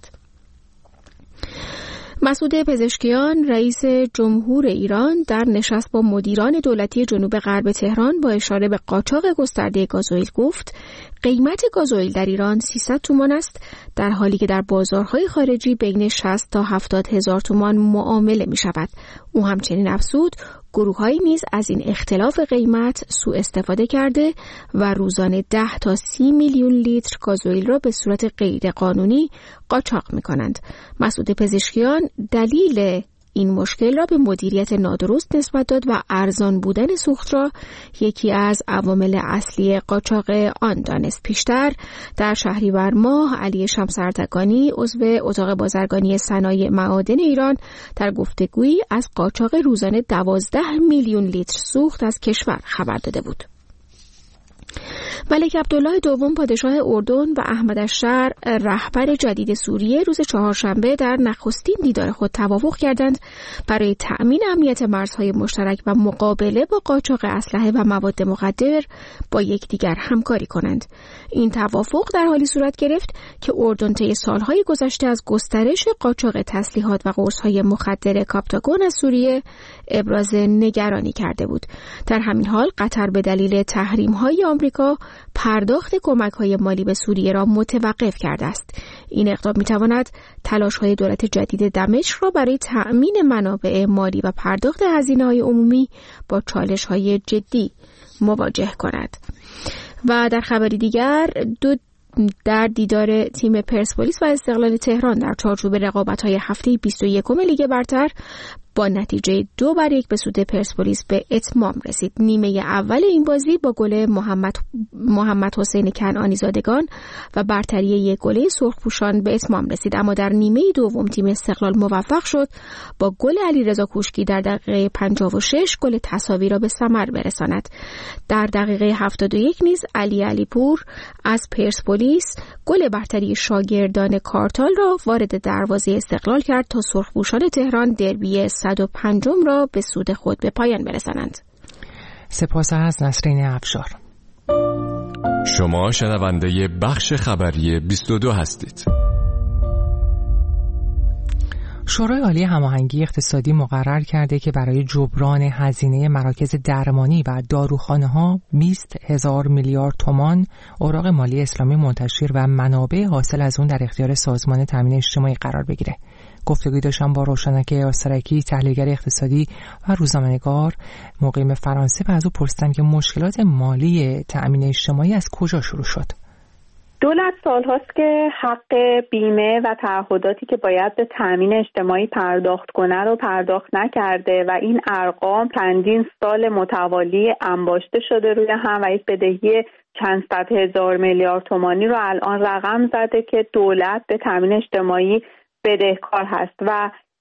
مسعود پزشکیان رئیس جمهور ایران در نشست با مدیران دولتی جنوب غرب تهران با اشاره به قاچاق گسترده گازوئیل گفت قیمت گازوئیل در ایران 300 تومان است، در حالی که در بازارهای خارجی بین 60 تا 70 هزار تومان معامله می شود. او همچنین افزود گروه‌هایی نیز از این اختلاف قیمت سوء استفاده کرده و روزانه 10 تا 30 میلیون لیتر گازوئیل را به صورت غیر قانونی قاچاق می‌کنند. مسعود پزشکیان دلیل این مشکل را به مدیریت نادرست نسبت داد و ارزان بودن سوخت را یکی از عوامل اصلی قاچاق آن دانست. پیشتر در شهریور ماه علی شمس اردگانی عضو اتاق بازرگانی صنایع معادن ایران در گفتگویی از قاچاق روزانه 12 میلیون لیتر سوخت از کشور خبر داده بود. ملک عبدالله دوم پادشاه اردن و احمد الشر رهبر جدید سوریه روز چهارشنبه در نخستین دیدار خود توافق کردند برای تأمین امنیت مرزهای مشترک و مقابله با قاچاق اسلحه و مواد مخدر با یکدیگر همکاری کنند. این توافق در حالی صورت گرفت که اردن طی سالهای گذشته از گسترش قاچاق تسلیحات و قرص‌های مخدر کاپتاگون از سوریه ابراز نگرانی کرده بود. در همین حال قطر به دلیل تحریم‌های آمریکا پرداخت کمک‌های مالی به سوریه را متوقف کرده است. این اقدام می‌تواند تلاش‌های دولت جدید دمشق را برای تأمین منابع مالی و پرداخت هزینه‌های عمومی با چالش‌های جدی مواجه کند. و در خبری دیگر در دیدار تیم پرسپولیس و استقلال تهران در چارچوب رقابت‌های هفته 21 لیگ برتر با نتیجه 2-1 به سود پرسپولیس به اتمام رسید. نیمه اول این بازی با گل محمد حسین کنعانی زادگان و برتری 1 گله سرخپوشان به اتمام رسید، اما در نیمه دوم تیم استقلال موفق شد با گل علیرضا کوشکی در دقیقه 56 گل تساوی را به ثمر برساند. در دقیقه 71 نیز علیپور از پرسپولیس گل برتری شاگردان کارتال را وارد دروازه استقلال کرد تا سرخپوشان تهران دربی 105 را به سود خود به پایان برسانند. سپاس از نسرین افشار. شما شنونده بخش خبری 22 هستید. شورای عالی هماهنگی اقتصادی مقرر کرده که برای جبران هزینه مراکز درمانی و داروخانه‌ها 20,000 میلیارد تومان اوراق مالی اسلامی منتشر و منابع حاصل از اون در اختیار سازمان تامین اجتماعی قرار بگیره. گفتگوی داشتم با روشنک آسترکی، تحلیلگر اقتصادی و روزنامه‌نگار مقیم فرانسه و از او پرسیدم که مشکلات مالی تأمین اجتماعی از کجا شروع شد. دولت سال‌هاست که حق بیمه و تعهداتی که باید به تأمین اجتماعی پرداخت کنه رو پرداخت نکرده و این ارقام چندین سال متوالی انباشته شده روی هم و یک بدهی چند صد هزار میلیارد تومانی رو الان رقم زده که دولت به تأمین اجتماعی بدهکار هست و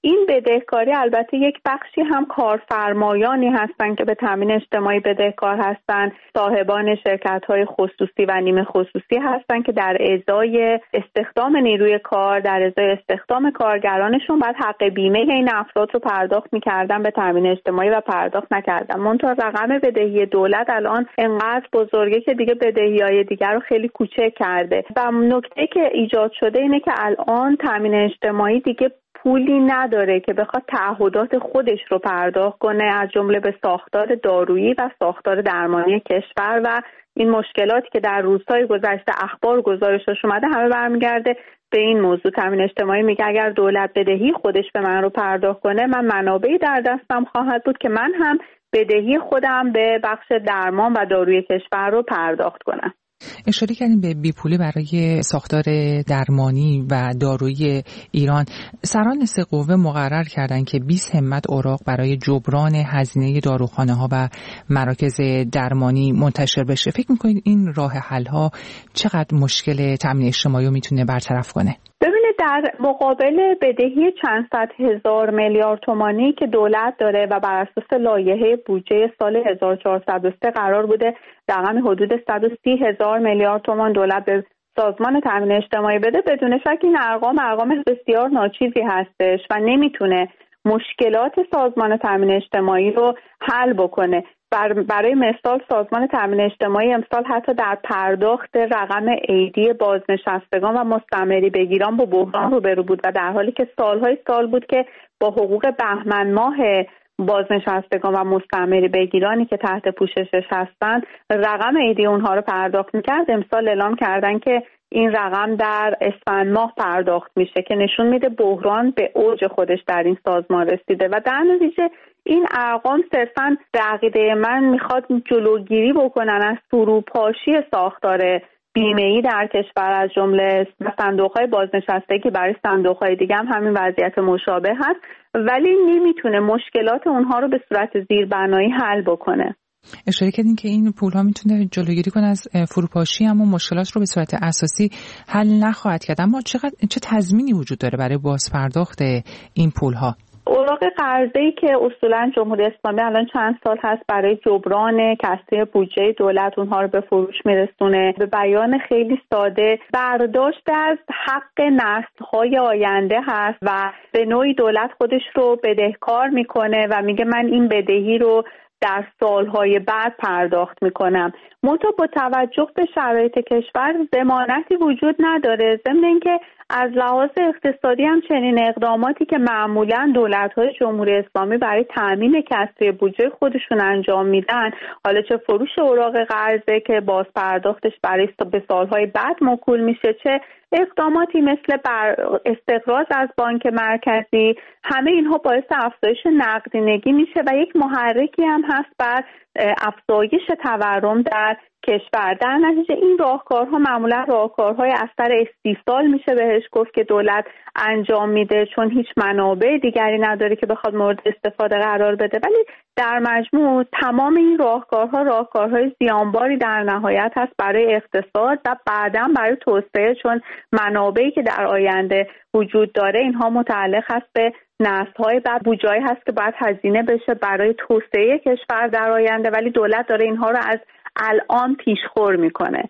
این بدهکاری البته یک بخشی هم کارفرمایانی هستن که به تامین اجتماعی بدهکار هستن، صاحبان شرکت‌های خصوصی و نیمه خصوصی هستن که در ازای استخدام نیروی کار، در ازای استخدام کارگرانشون بعد حق بیمه این افراد رو پرداخت می‌کردن به تامین اجتماعی و پرداخت نکردن. منتها رقم بدهی دولت الان انقدر بزرگه که دیگه بدهی‌های دیگر رو خیلی کوچک کرده و نکته که ایجاد شده اینه که الان تامین اجتماعی دیگه پولی نداره که بخواد تعهدات خودش رو پرداخت کنه، از جمله به ساختار دارویی و ساختار درمانی کشور و این مشکلاتی که در روزهای گذشته اخبار گزارشش اومده همه برمیگرده به این موضوع. تامین اجتماعی میگه اگر دولت بدهی خودش به من رو پرداخت کنه، من منابعی در دستم خواهد بود که من هم بدهی خودم به بخش درمان و داروی کشور رو پرداخت کنم. اشاره کردیم به بیپولی برای ساختار درمانی و دارویی ایران. سران سه قوه مقرر کردند که 20 همت اوراق برای جبران هزینه داروخانه ها و مراکز درمانی منتشر بشه. فکر میکنید این راه حل ها چقدر مشکل تامین اجتماعی رو میتونه برطرف کنه؟ ببینید در مقابل بدهی چند صد هزار میلیارد تومانی که دولت داره و بر اساس لایحه بودجه سال 1403 قرار بوده رقم حدود 130,000 میلیارد تومان دولت به سازمان تامین اجتماعی بده، بدون شک این ارقام بسیار ناچیزی هستش و نمیتونه مشکلات سازمان تامین اجتماعی رو حل بکنه. برای مثال سازمان تامین اجتماعی امسال حتی در پرداخت رقم عیدی بازنشستگان و مستمری بگیران با بحران روبرو بود و در حالی که سالهای سال بود که با حقوق بهمن ماه بازنشستگان و مستمری بگیرانی که تحت پوششش هستن رقم عیدی اونها رو پرداخت میکرد، امسال اعلام کردن که این رقم در اسفند ماه پرداخت میشه که نشون میده بحران به اوج خودش در این سازمان رسیده و در نتیجه این ارقام صرفاً به عقیده من میخواد جلوگیری بکنن از فروپاشی ساختار بیمه‌ای در کشور، از جمله صندوق‌های بازنشستگی. برای صندوق‌های دیگه هم همین وضعیت مشابه هست ولی نمیتونه مشکلات اونها رو به صورت زیربنایی حل بکنه. اشاره کردین که این پول‌ها میتونه جلوگیری کنه از فروپاشی، اما مشکلات رو به صورت اساسی حل نخواهد کرد. اما چه تضمینی وجود داره برای بازپرداخت این پول‌ها؟ اوراق قرضه‌ای که اصولاً جمهوری اسلامی الان چند سال هست برای جبران کسری بودجه دولت اونها رو به فروش میرسونه، به بیان خیلی ساده برداشت از حق نسل‌های آینده هست و به نوعی دولت خودش رو بدهکار میکنه و میگه من این بدهی رو در سالهای بعد پرداخت میکنم. منتها با توجه به شرایط کشور ضمانتی وجود نداره، ضمن اینکه از لحاظ اقتصادی هم چنین اقداماتی که معمولاً دولت‌های جمهوری اسلامی برای تأمین کسری بودجه خودشون انجام میدن، حالا چه فروش اوراق قرضه که باز پرداختش برای به سالهای بعد موکول میشه، چه اقداماتی مثل استقراض از بانک مرکزی، همه اینها باعث افزایش نقدینگی میشه و یک محرکی هم هست بر افزایش تورم در کشور. در نتیجه این راهکارها معمولا راهکارهای اثر استیصال میشه بهش گفت که دولت انجام میده چون هیچ منابع دیگری نداره که بخواد مورد استفاده قرار بده، ولی در مجموع تمام این راهکارهای زیانباری در نهایت هست برای اقتصاد و بعداً برای توسعه، چون منابعی که در آینده وجود داره اینها متعلق هست به نسل‌های بعد، بودجه‌ای هست که باید هزینه بشه برای توسعه کشور در آینده، ولی دولت داره اینها رو از الان پیشخور میکنه.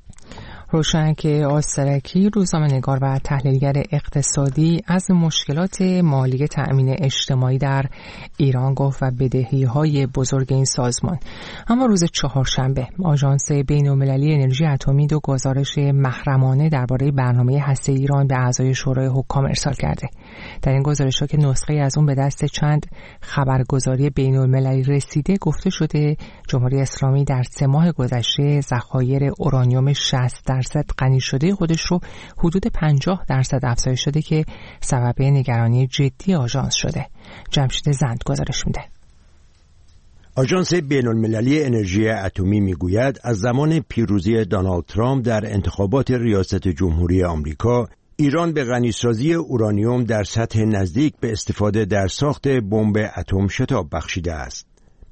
روشنک آسترکی، روزنامه‌نگار و تحلیلگر اقتصادی، از مشکلات مالی تأمین اجتماعی در ایران گفت و بدهی‌های بزرگ این سازمان. اما روز چهارشنبه آژانس بین‌المللی انرژی اتمی دو گزارش محرمانه درباره برنامه هسته‌ای ایران به اعضای شورای حکام ارسال کرده. در این گزارش‌ها که نسخه‌ای از اون به دست چند خبرگزاری بین‌المللی رسیده، گفته شده جمهوری اسلامی در 3 ماه گذشته ذخایر اورانیوم 60% غنی شده خودش رو حدود 50% افزایش داده که سبب نگرانی جدی آژانس شده. جمشید زند گزارش میده. آژانس بین‌المللی انرژی اتمی میگوید از زمان پیروزی دونالد ترامپ در انتخابات ریاست جمهوری آمریکا، ایران به غنیسازی اورانیوم در سطح نزدیک به استفاده در ساخت بمب اتم شتاب بخشیده است.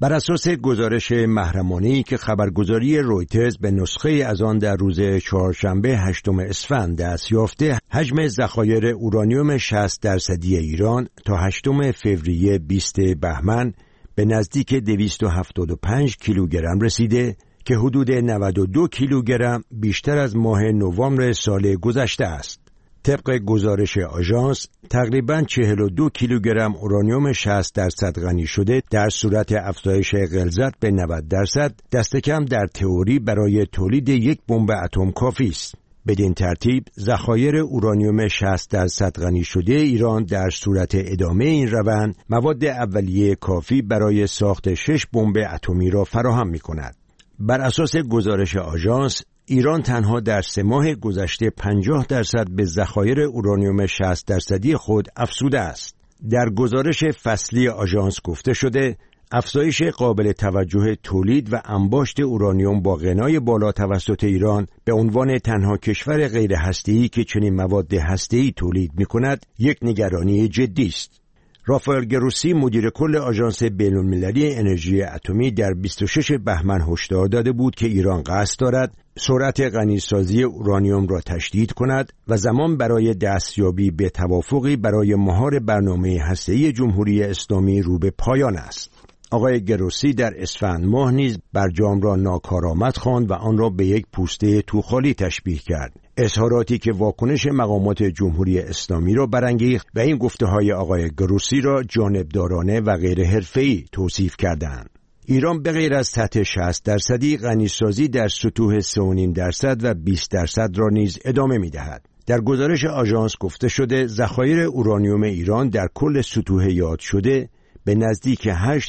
بر اساس گزارش محرمانه‌ای که خبرگزاری رویترز به نسخه از آن در روز چهارشنبه 8 اسفند دست یافته، حجم ذخایر اورانیوم 60% ایران تا 8 فوریه 20 بهمن به نزدیک 275 کیلوگرم رسیده که حدود 92 کیلوگرم بیشتر از ماه نوامبر سال گذشته است. طبق گزارش آژانس، تقریباً 42 کیلوگرم اورانیوم 60% غنی شده در صورت افزایش غلظت به 90% دست کم در تئوری برای تولید یک بمب اتم کافی است. بدین ترتیب ذخایر اورانیوم 60% غنی شده ایران در صورت ادامه این روند مواد اولیه کافی برای ساخت 6 بمب اتمی را فراهم می‌کند. بر اساس گزارش آژانس، ایران تنها در 3 ماه گذشته 50% به ذخایر اورانیوم 60% خود افزوده است. در گزارش فصلی آژانس گفته شده، افزایش قابل توجه تولید و انباشت اورانیوم با غنای بالا توسط ایران به عنوان تنها کشور غیر هسته‌ای که چنین مواد هسته‌ای تولید می‌کند، یک نگرانی جدی است. رافائل گروسی مدیر کل آژانس بین‌المللی انرژی اتمی در 26 بهمن هشدار داده بود که ایران قصد دارد سرعت غنیسازی اورانیوم را تشدید کند و زمان برای دستیابی به توافقی برای مهار برنامه هسته‌ای جمهوری اسلامی رو به پایان است. آقای گروسی در اسفند ماه نیز برجام را ناکارآمد خواند و آن را به یک پوسته توخالی تشبیه کرد. اظهاراتی که واکنش مقامات جمهوری اسلامی را برانگیخت و این گفته‌های آقای گروسی را جانبدارانه و غیر حرفه‌ای توصیف کردند. ایران به غیر از سطح 60% غنیسازی در سطوح 3.5% و 20% را نیز ادامه می‌دهد. در گزارش آژانس گفته شده ذخایر اورانیوم ایران در کل سطوح یاد شده به نزدیک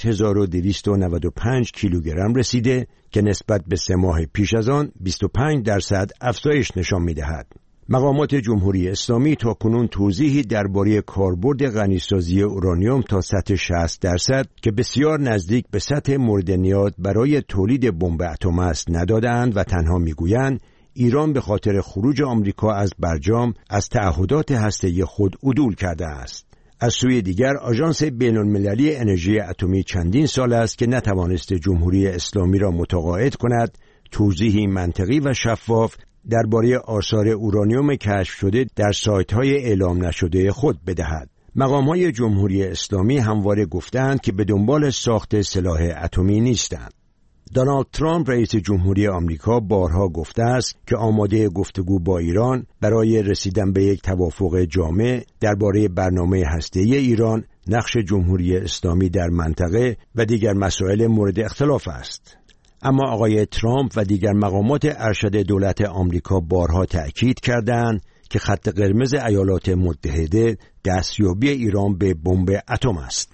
8295 کیلوگرم رسیده که نسبت به 3 ماه پیش از آن 25% افزایش نشان می‌دهد. مقامات جمهوری اسلامی تاکنون توضیحی درباره کاربرد غنیسازی اورانیوم تا سطح 60% که بسیار نزدیک به سطح مورد نیاز برای تولید بمب اتم است ندادند و تنها میگویند ایران به خاطر خروج آمریکا از برجام از تعهدات هسته‌ای خود عدول کرده است. از سوی دیگر آژانس بین‌المللی انرژی اتمی چندین سال است که نتوانسته جمهوری اسلامی را متقاعد کند توضیحی منطقی و شفاف درباره آثار اورانیوم کشف شده در سایت‌های اعلام نشده خود بدهد. مقام‌های جمهوری اسلامی همواره گفتند که به دنبال ساخت سلاح اتمی نیستند. دونالد ترامپ رئیس جمهوری آمریکا بارها گفته است که آماده گفتگو با ایران برای رسیدن به یک توافق جامع درباره برنامه هسته‌ای ایران، نقش جمهوری اسلامی در منطقه و دیگر مسائل مورد اختلاف است. اما آقای ترامپ و دیگر مقامات ارشد دولت آمریکا بارها تأکید کردند که خط قرمز ایالات متحده دستیابی ایران به بمب اتم است.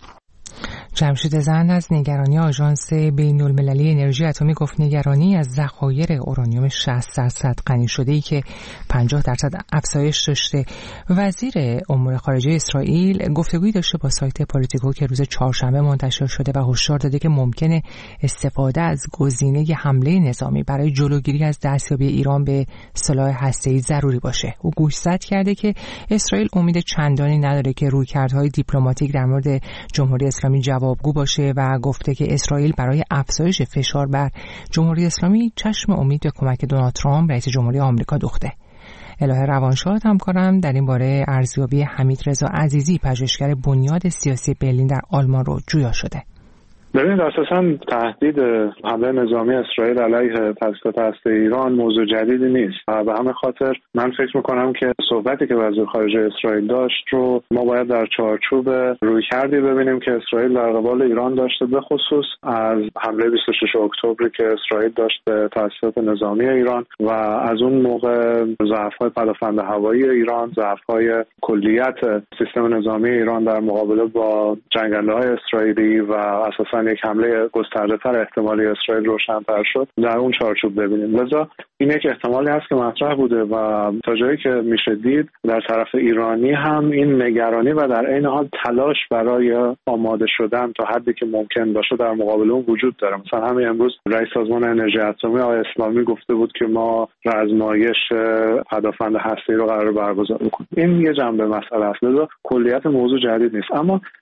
جمشید زند از نگرانی آژانس بین‌المللی انرژی اتمی گفت نگرانی از ذخایر اورانیوم 60% غنی شده‌ای که 50% افزایش داشته. وزیر امور خارجه اسرائیل گفتگویی داشته با سایت پالیتیکو که روز چهارشنبه منتشر شده و هشدار داده که ممکنه استفاده از گزینه حمله نظامی برای جلوگیری از دستیابی ایران به سلاح هسته‌ای ضروری باشه. او گوشزد کرده که اسرائیل امید چندانی نداره که رویکردهای دیپلماتیک در مورد جمهوری اسلامی جوابگو باشه و گفته که اسرائیل برای افزایش فشار بر جمهوری اسلامی چشم امید به کمک دونالد ترامپ رئیس جمهوری آمریکا دوخته. الهه روانشاد همکارم در این باره ارزیابی حمیدرضا عزیزی پژوهشگر بنیاد سیاسی برلین در آلمان رو جویا شده. ببینید اساساً تهدید حمله نظامی اسرائیل علیه تاسیسات هسته ایران موضوع جدیدی نیست و به همین خاطر من فکر میکنم که صحبتی که وزیر خارجه اسرائیل داشت رو ما باید در چارچوب رویکردی ببینیم که اسرائیل در قبال ایران داشته، به خصوص از حمله 26 اکتبری که اسرائیل داشت به تاسیسات نظامی ایران و از اون موقع ضعف‌های پدافند هوایی ایران، ضعف‌های کلیت سیستم نظامی ایران در مقابله با جنگنده‌های اسرائیلی و اساساً یک حمله گسترده‌تر احتمالی اسرائیل روشن‌تر شد در اون چارچوب ببینیم. لذا این یک احتمالی هست که مطرح بوده و تا جایی که میشه دید در طرف ایرانی هم این نگرانی و در عین حال تلاش برای آماده شدن تا حدی که ممکن باشه در مقابل اون وجود داره. مثلا همین امروز رئیس سازمان انرژی اتمی آقای اسلامی گفته بود که ما آزمایش پدافند هسته‌ای رو قرار برگزار کنیم. این یه جنبه مسئله است. لذا کلیت موضوع جدید نیست، اما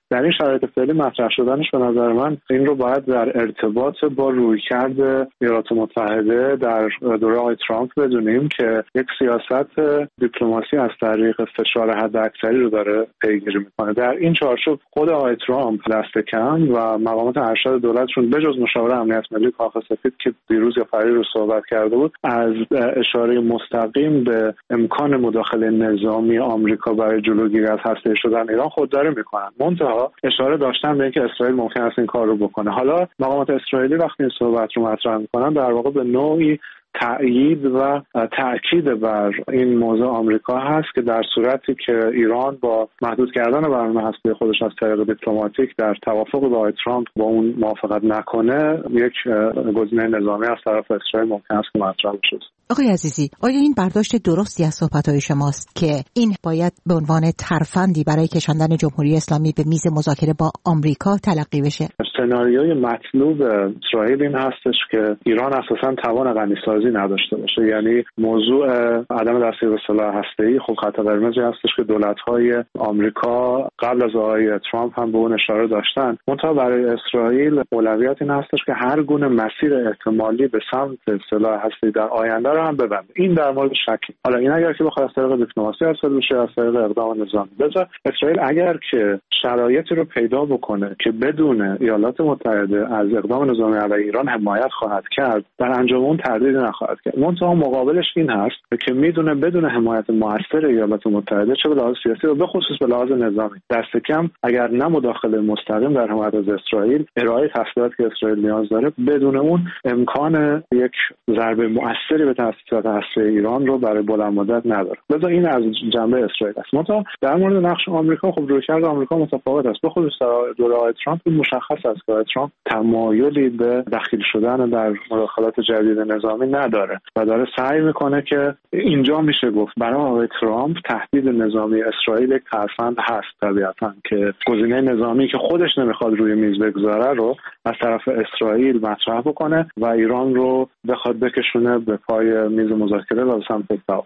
در این شرایط فعلی مطرح شدنش به نظر من این رو باید در ارتباط با رویکرد ایالات متحده در دوره آقای ترامپ بدونیم که یک سیاست دیپلماسی از طریق فشار حداکثری رو داره پیگیری میکنه. در این چارچوب خود آقای ترامپ دست کم و مقامات ارشد دولتشون بجز مشاور امنیت ملی کاخ سفید که دیروز یا فریدون صحبت کرده بود از اشاره مستقیم به امکان مداخله نظامی آمریکا برای جلوگیری از هسته‌ای شدن ایران خودداری میکنن. منتها اشاره داشتن به اینکه اسرائیل ممکن است این کار رو بکنه. حالا مقامات اسرائیلی وقتی این صحبت رو مطرح میکنن در واقع به نوعی تأیید و تأکید بر این موضوع آمریکا هست که در صورتی که ایران با محدود کردن برنامه هسته‌ای خودش از طریق دیپلماتیک در توافق با آقای ترامپ با اون موافقت نکنه، یک گزینه نظامی از طرف اسرائیل ممکن است که مطرح بشه. آقای عزیزی، آیا این برداشت درستی از صحبت‌های شماست که این باید به عنوان ترفندی برای کشاندن جمهوری اسلامی به میز مذاکره با آمریکا تلقی بشه؟ سناریوی مطلوب اسرائیل این هستش که ایران اساساً توان غنی‌سازی نداشته باشه. یعنی موضوع عدم دسترسی به سلاح هسته‌ای خب خط قرمزی هستش که دولت‌های آمریکا قبل از آقای ترامپ هم به اون اشاره داشتن. منتها برای اسرائیل اولویت این هستش که هر گونه مسیر احتمالی به سمت سلاح هسته‌ای در آینده رو هم ببنده. این در مورد شکی. حالا این اگر که بخواد از طریق دیپلماسی حاصل بشه، از طریق اقدام نظامی بشه، اسرائیل اگر که شرایطی رو پیدا بکنه که بدون ایالات متحده از اقدام نظامی علیه ایران حمایت خواهد کرد، در انجام اون تردید نخواهد کرد. منتها مقابلش این هست که میدونه بدون حمایت موثر ایالات متحده چه به لحاظ سیاسی و به خصوص به لحاظ نظامی دست کم اگر نه مداخله مستقیم در حمایت از اسرائیل، ارائه تسلیحاتی که اسرائیل نیاز داره، بدون اون امکان یک ضربه موثری به تاسیسات هسته‌ای ایران رو برای بلند مدت نداره. لذا این از جنبه اسرائیل است. منتها در مورد نقش آمریکا خب رویکرد آمریکا متفاوت است. به خصوص دوره آقای ترامپ مشخص است که آقای ترامپ تمایلی به دخیل شدن در مداخلات جدید نظامی نداره و داره سعی میکنه که اینجا میشه گفت برای آقای ترامپ تهدید نظامی اسرائیل یک ترفند هست طبیعتاً که گزینه نظامی که خودش نمیخواد روی میز بگذاره رو از طرف اسرائیل مطرح بکنه و ایران رو بخواد بکشونه به پای میز مذاکره و سمت توافق.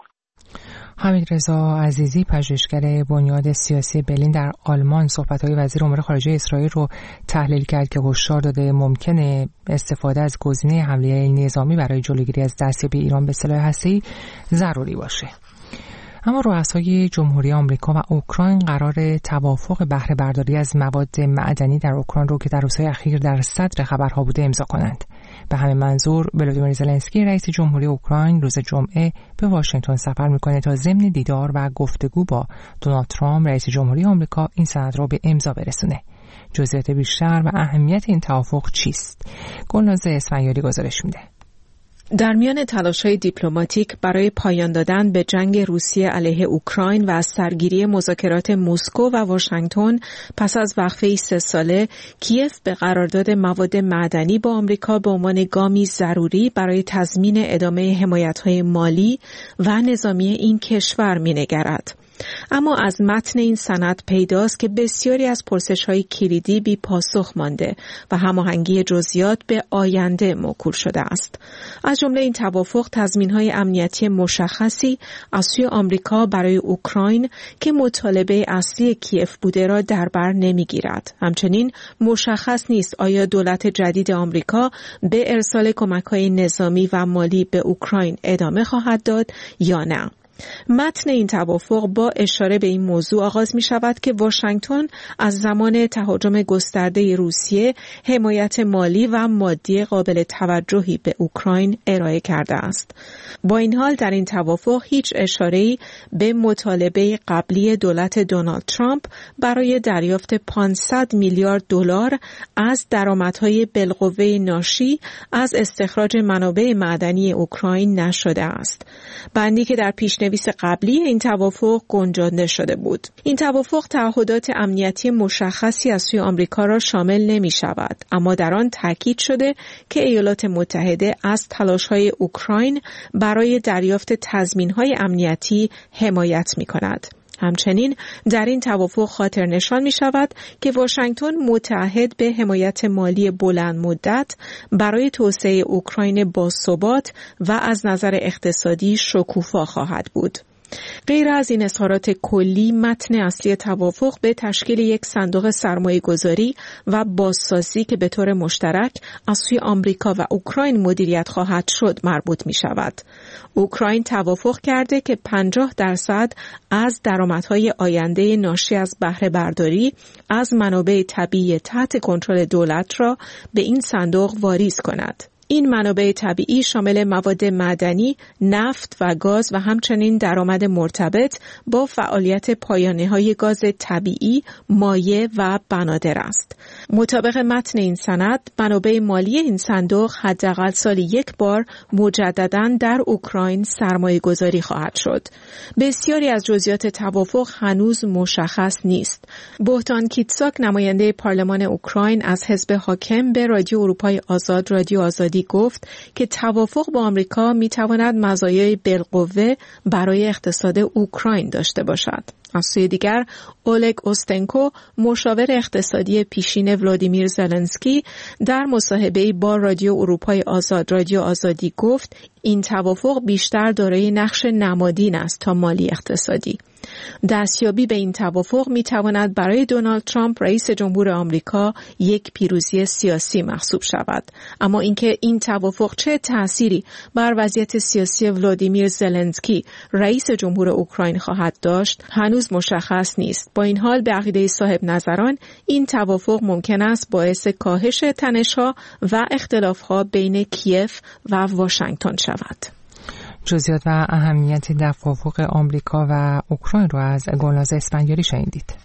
حمیدرضا عزیزی، پژوهشگر بنیاد سیاسی برلین در آلمان، صحبت‌های وزیر امور خارجه اسرائیل رو تحلیل کرد که هشدار داده ممکنه استفاده از گزینه حمله نظامی برای جلوگیری از دستیابی ایران به سلاح هسته‌ای ضروری باشه. اما رؤسای جمهوری آمریکا و اوکراین قرار توافق بهره برداری از مواد معدنی در اوکراین رو که در روزهای اخیر در صدر خبرها بوده امضا کنند. به همین منظور ولادیمیر زلنسکی رئیس جمهوری اوکراین روز جمعه به واشنگتن سفر میکنه تا ضمن دیدار و گفتگو با دونالد ترامپ رئیس جمهوری آمریکا این سند را به امضا برسونه. جزئیات بیشتر و اهمیت این توافق چیست؟ گلناز اسفندیاری گزارش میده. در میان تلاش‌های دیپلماتیک برای پایان دادن به جنگ روسیه علیه اوکراین و از سرگیری مذاکرات مسکو و واشنگتن پس از وقفه 3 ساله، کیف به قرارداد مواد معدنی با آمریکا به عنوان گامی ضروری برای تضمین ادامه حمایت‌های مالی و نظامی این کشور می‌نگرد. اما از متن این سند پیداست که بسیاری از پرسش‌های کلیدی بی پاسخ مانده و هماهنگی جزئیات به آینده موکول شده است. از جمله این توافق تضمین‌های امنیتی مشخصی از سوی آمریکا برای اوکراین که مطالبه اصلی کیف بوده را در بر نمی‌گیرد. همچنین مشخص نیست آیا دولت جدید آمریکا به ارسال کمک‌های نظامی و مالی به اوکراین ادامه خواهد داد یا نه. متن این توافق با اشاره به این موضوع آغاز می شود که واشنگتن از زمان تهاجم گسترده روسیه حمایت مالی و مادی قابل توجهی به اوکراین ارائه کرده است. با این حال در این توافق هیچ اشاره‌ای به مطالبه قبلی دولت دونالد ترامپ برای دریافت 500 میلیارد دلار از درآمدهای بالقوه ناشی از استخراج منابع معدنی اوکراین نشده است. بندی که در پیش‌نویس قبلی این توافق گنجانده شده بود. این توافق تعهدات امنیتی مشخصی از سوی آمریکا را شامل نمی شود، اما در آن تاکید شده که ایالات متحده از تلاش‌های اوکراین برای دریافت تضمین‌های امنیتی حمایت می‌کند. همچنین در این توافق خاطر نشان می شود که واشنگتن متعهد به حمایت مالی بلند مدت برای توسعه اوکراین با ثبات و از نظر اقتصادی شکوفا خواهد بود. غیر از این اظهارات کلی، متن اصلی توافق به تشکیل یک صندوق سرمایه‌گذاری و بازسازی که به طور مشترک از سوی آمریکا و اوکراین مدیریت خواهد شد مربوط می شود. اوکراین توافق کرده که 50% از درآمدهای آینده ناشی از بهره برداری از منابع طبیعی تحت کنترل دولت را به این صندوق واریز کند. این منابع طبیعی شامل مواد معدنی، نفت و گاز و همچنین درآمد مرتبط با فعالیت پایانه‌های گاز طبیعی، مایع و بنادر است. مطابق متن این سند، منابع مالی این صندوق حداقل سالی یک بار مجدداً در اوکراین سرمایه‌گذاری خواهد شد. بسیاری از جزئیات توافق هنوز مشخص نیست. بوهتان کیتساک، نماینده پارلمان اوکراین از حزب حاکم، به رادیو اروپای آزاد رادیو آزادی گفت که توافق با آمریکا می‌تواند مزایای بالقوه برای اقتصاد اوکراین داشته باشد. از سوی دیگر، اولگ اوستنکو، مشاور اقتصادی پیشین ولادیمیر زلنسکی، در مصاحبه‌ای با رادیو اروپای آزاد رادیو آزادی گفت این توافق بیشتر دارای نقش نمادین است تا مالی اقتصادی. دستیابی به این توافق می‌تواند برای دونالد ترامپ رئیس جمهور آمریکا یک پیروزی سیاسی محسوب شود. اما اینکه این توافق چه تأثیری بر وضعیت سیاسی ولادیمیر زلنسکی رئیس جمهور اوکراین خواهد داشت هنوز مشخص نیست. با این حال به عقیده صاحب نظران این توافق ممکن است باعث کاهش تنش‌ها و اختلاف‌ها بین کیف و واشنگتن شود. جزئیات و اهمیت توافق آمریکا و اوکراین رو از گلناز اسفندیاری شنیدید.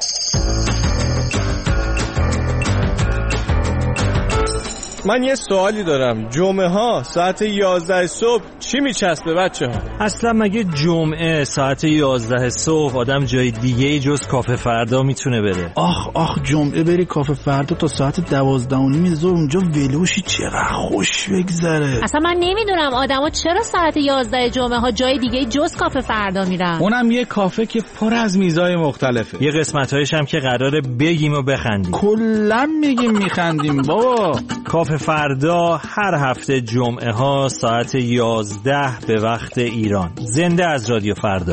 من یه سوالی دارم. جمعه ها ساعت 11 صبح چی میچسبه بچه ها؟ اصلا مگه جمعه ساعت 11 صبح آدم جای دیگه جز کافه فردا میتونه بره؟ آخ جمعه بری کافه فردا تا ساعت 12:30 ظهر اونجا ولوشی چقدر خوش بگذره. اصلا من نمیدونم آدما چرا ساعت 11 جمعه ها جای دیگه جز کافه فردا میرن. اونم یه کافه که پر از میزای مختلفه. یه قسمت‌هایش هم که قراره بگیم و بخندیم. کلا میگیم میخندیم بابا. کافه فردا هر هفته جمعه ها ساعت 11 به وقت ایران. زنده از رادیو فردا.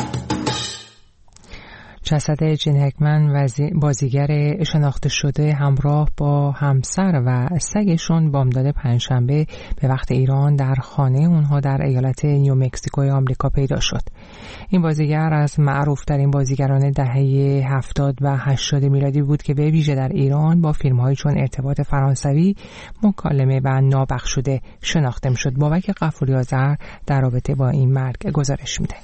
جسد جین هکمن بازیگر شناخته شده همراه با همسر و سگشون بامداد پنجشنبه به وقت ایران در خانه اونها در ایالت نیومکسیکوی آمریکا پیدا شد. این بازیگر از معروف‌ترین بازیگران دهه 70 و 80 میلادی بود که به ویژه در ایران با فیلم‌هایی چون ارتباط فرانسوی، مکالمه و نابخشوده شناخته می‌شد. بابک غفوری آذر در رابطه با این مرگ گزارش میده.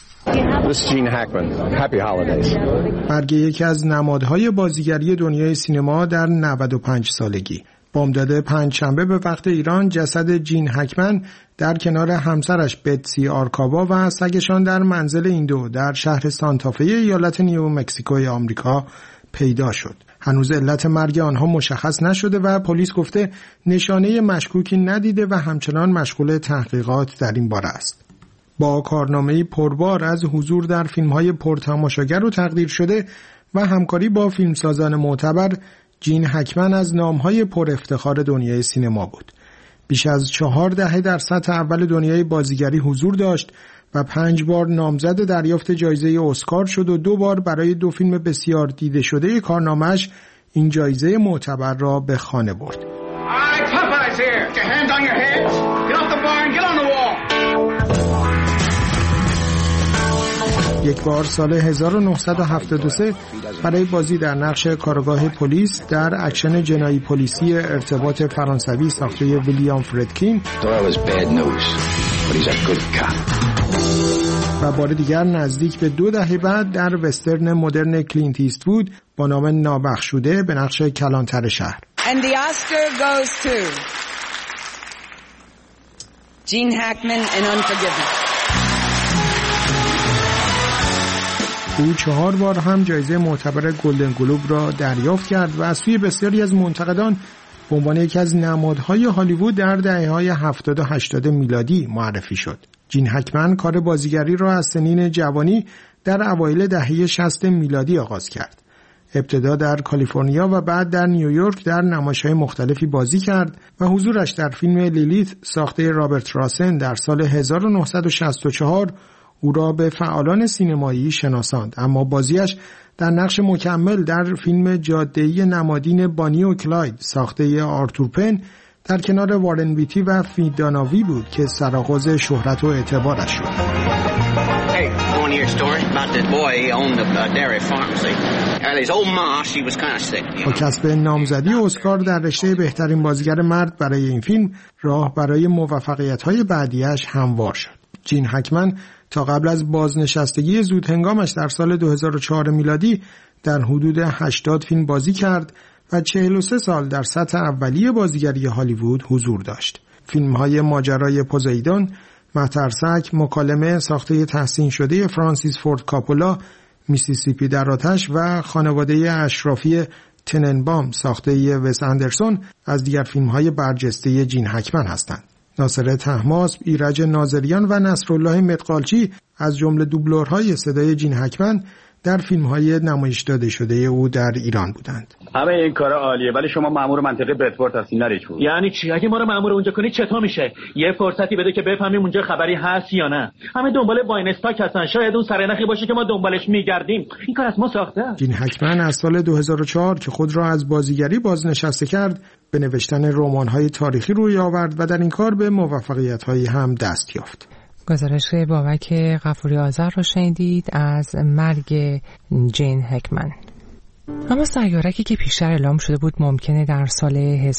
مرگ یکی از نمادهای بازیگری دنیای سینما در 95 سالگی. بامداد پنجشنبه به وقت ایران جسد جین هکمن در کنار همسرش بتسی آرکاوا و سگشان در منزل این دو در شهر سانتافه ایالت نیومکسیکوی آمریکا پیدا شد. هنوز علت مرگ آنها مشخص نشده و پلیس گفته نشانه مشکوکی ندیده و همچنان مشغول تحقیقات در این باره است. با کارنامه‌ای پربار از حضور در فیلم‌های پرتماشاگر و تقدیر شده و همکاری با فیلمسازان معتبر، جین هکمن از نام‌های پر افتخار دنیای سینما بود. بیش از 4 دهه در سطح اول دنیای بازیگری حضور داشت و 5 بار نامزد دریافت جایزه اسکار شد و 2 بار برای 2 فیلم بسیار دیده شده کارنامه‌اش این جایزه معتبر را به خانه برد. یک بار سال 1973 برای بازی در نقش کارگاه پلیس در اکشن جنایی پلیسی ارتباط فرانسوی ساخته ویلیام فردکین و بار دیگر نزدیک به 2 دهه بعد در وسترن مدرن کلینت ایستوود با نام نابخشوده به نقش کلانتر شهر. And the Oscar goes to Gene Hackman and Unforgiven. او 4 بار هم جایزه معتبر گلدن گلوب را دریافت کرد و از سوی بسیاری از منتقدان به عنوان یکی از نمادهای هالیوود در دهه‌های 70 و 80 میلادی معرفی شد. جین هکمن کار بازیگری را از سنین جوانی در اوایل دهه 60 میلادی آغاز کرد. ابتدا در کالیفرنیا و بعد در نیویورک در نمایش‌های مختلفی بازی کرد و حضورش در فیلم لیلیت ساخته رابرت راسن در سال 1964 او را به فعالان سینمایی شناساند، اما بازیش در نقش مکمل در فیلم جاده‌ای نمادین بانی و کلاید ساخته آرتور پن در کنار وارن بیتی و فیداناوی بود که سرآغاز شهرت و اعتبارش شد. با کسب نامزدی اسکار در رشته بهترین بازیگر مرد برای این فیلم، راه برای موفقیت‌های بعدیش هموار شد. جین هکمن تا قبل از بازنشستگی زودهنگامش در سال 2004 میلادی در حدود 80 فیلم بازی کرد و 43 سال در سطح اولیه بازیگری هالیوود حضور داشت. فیلم‌های ماجرای پوزیدون، مترسک، مکالمه ساخته تحسین شده فرانسیس فورد کاپولا، میسیسیپی در آتش و خانواده اشرافی تننبام ساخته وس اندرسون از دیگر فیلم‌های برجسته جین هکمن هستند. ناصر طهماسب، ایرج ناظریان و نصرالله مدغالچی از جمله دوبلورهای صدای جین هکمن در فیلم‌های نمایش داده شده او در ایران بودند. همه این کارا عالیه، ولی شما مأمور منطقه بتفورد هستین، نه ریچموند. یعنی چی؟ اگه ما رو مأمور اونجا کنی چطور میشه؟ یه فرصتی بده که بفهمیم اونجا خبری هست یا نه. همه دنبال واین استاک هستن، شاید اون سرنخی باشه که ما دنبالش میگردیم. این کار از ما ساخته. جین هکمن از سال 2004 که خود را از بازیگری بازنشسته کرد، به نوشتن رمان‌های تاریخی روی آورد و در این کار به موفقیت‌هایی هم دست یافت. گزارش بابک غفوری آذر را شنیدید از مرگ جین هکمن. اما سیارکی که پیشتر اعلام شده بود ممکنه در سال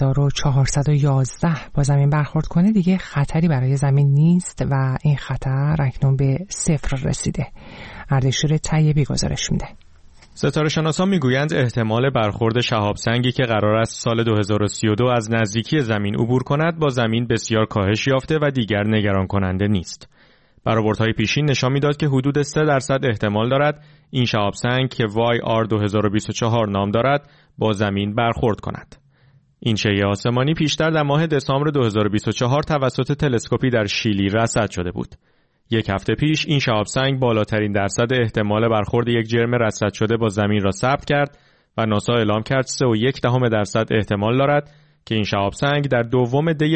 1411 با زمین برخورد کنه دیگه خطری برای زمین نیست و این خطر اکنون به 0 رسیده. اردشیر طیبی گزارش میده. ستاره شناسان میگویند احتمال برخورد شهاب سنگی که قرار است سال 2032 از نزدیکی زمین عبور کند با زمین بسیار کاهش یافته و دیگر نگران کننده نیست. برآوردهای پیشین نشان میداد که حدود 3% احتمال دارد این شهاب سنگ که YR 2024 نام دارد با زمین برخورد کند. این شیء آسمانی پیشتر در ماه دسامبر 2024 توسط تلسکوپی در شیلی رصد شده بود. یک هفته پیش این شهاب سنگ بالاترین درصد احتمال برخورد یک جرم رصد شده با زمین را ثبت کرد و ناسا اعلام کرد 3.1% احتمال دارد که این شهاب سنگ در دوم دی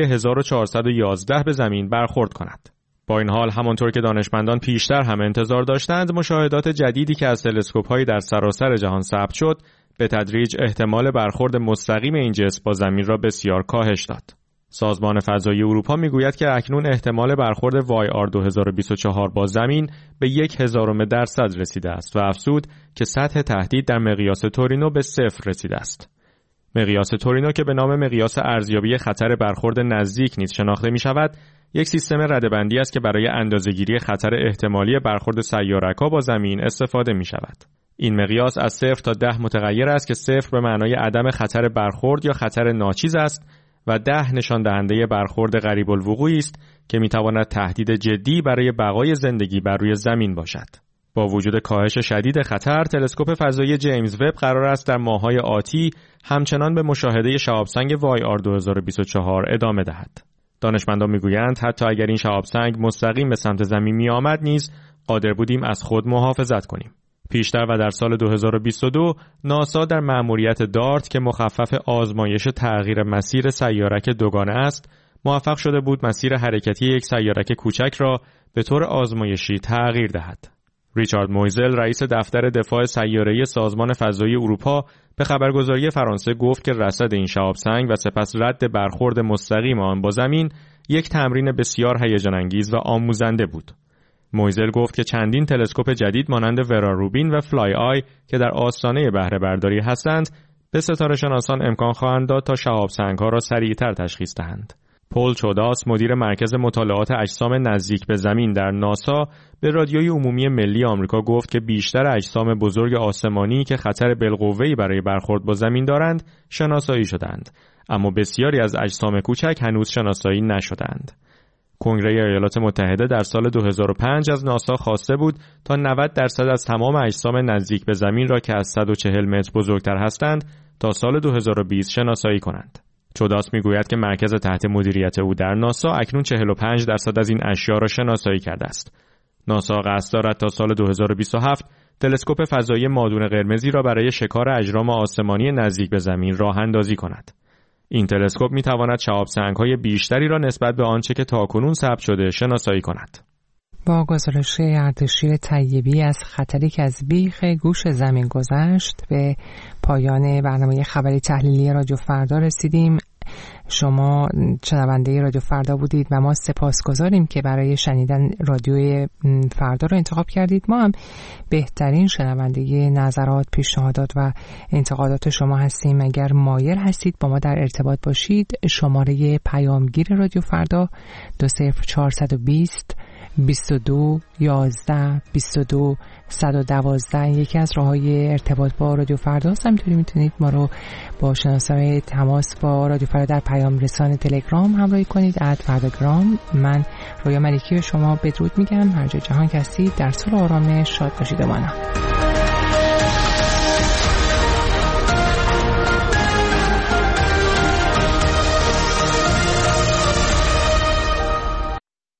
1411 به زمین برخورد کند. با این حال همانطور که دانشمندان پیشتر هم انتظار داشتند، مشاهدات جدیدی که از تلسکوپ‌هایی در سراسر جهان ثبت شد به تدریج احتمال برخورد مستقیم این جسم با زمین را بسیار کاهش داد. سازمان فضایی اروپا میگوید که اکنون احتمال برخورد YR 2024 با زمین به 0.1% رسیده است و افزود که سطح تهدید در مقیاس تورینو به 0 رسیده است. مقیاس تورینو که به نام مقیاس ارزیابی خطر برخورد نزدیک نیز شناخته می شود، یک سیستم رده‌بندی است که برای اندازه‌گیری خطر احتمالی برخورد سیاره‌ها با زمین استفاده می شود. این مقیاس از 0 تا 10 متغیر است که 0 به معنای عدم خطر برخورد یا خطر ناچیز است و 10 نشان دهنده برخورد قریب الوقوعی است که می تواند تهدید جدی برای بقای زندگی بر روی زمین باشد. با وجود کاهش شدید خطر، تلسکوپ فضایی جیمز وب قرار است در ماه‌های آتی همچنان به مشاهده شهاب سنگ YR 2024 ادامه دهد. دانشمندان میگویند حتی اگر این شهاب سنگ مستقیم به سمت زمین می آمد نیز قادر بودیم از خود محافظت کنیم. پیشتر و در سال 2022 ناسا در مأموریت دارت که مخفف آزمایش تغییر مسیر سیارک دوگانه است، موفق شده بود مسیر حرکتی یک سیارک کوچک را به طور آزمایشی تغییر دهد. ریچارد مویزل، رئیس دفتر دفاع سیاره‌ای سازمان فضایی اروپا، به خبرگزاری فرانسه گفت که رصد این شهاب سنگ و سپس رد برخورد مستقیم آن با زمین یک تمرین بسیار هیجان‌انگیز و آموزنده بود. مویزل گفت که چندین تلسکوپ جدید مانند وراروبین و فلای آی که در آستانه بهره برداری هستند، به ستاره‌شناسان امکان خواهند داد تا شهاب سنگ‌ها را سریعتر تشخیص دهند. پول چوداس، مدیر مرکز مطالعات اجسام نزدیک به زمین در ناسا، به رادیوی عمومی ملی آمریکا گفت که بیشتر اجسام بزرگ آسمانی که خطر بالقوه‌ای برای برخورد با زمین دارند، شناسایی شدند، اما بسیاری از اجسام کوچک هنوز شناسایی نشدند. کنگره ایالات متحده در سال 2005 از ناسا خواسته بود تا 90% از تمام اجسام نزدیک به زمین را که از 140 متر بزرگتر هستند تا سال 2020 شناسایی کنند. چوداس میگوید که مرکز تحت مدیریت او در ناسا اکنون 45% از این اشیا را شناسایی کرده است. ناسا قصد دارد تا سال 2027 تلسکوپ فضایی مادون قرمزی را برای شکار اجرام آسمانی نزدیک به زمین راه اندازی کند. این تلسکوپ میتواند شهاب سنگ‌های بیشتری را نسبت به آنچه که تاکنون ثبت شده شناسایی کند. با گزارش اردشیر طیبی از خطری که از بیخ گوش زمین گذشت به پایان برنامه خبری تحلیلی رادیو فردا رسیدیم. شما شنونده رادیو فردا بودید و ما سپاسگزاریم که برای شنیدن رادیو فردا رو انتخاب کردید. ما هم بهترین شنونده نظرات، پیشنهادات و انتقادات شما هستیم. اگر مایل هستید با ما در ارتباط باشید، شماره پیامگیر رادیو فردا 20420 22 11 22 112 یکی از راه‌های ارتباط با رادیو فردا است. همینطوری میتونید ما رو با شناسه تماس با رادیو فردا در پیام رسان تلگرام همراهی کنید @فرداگرام. من رویا ملکی به شما بدرود میگم. هر جا جهان که هستید در صلح و آرامش شاد باشید و مانا.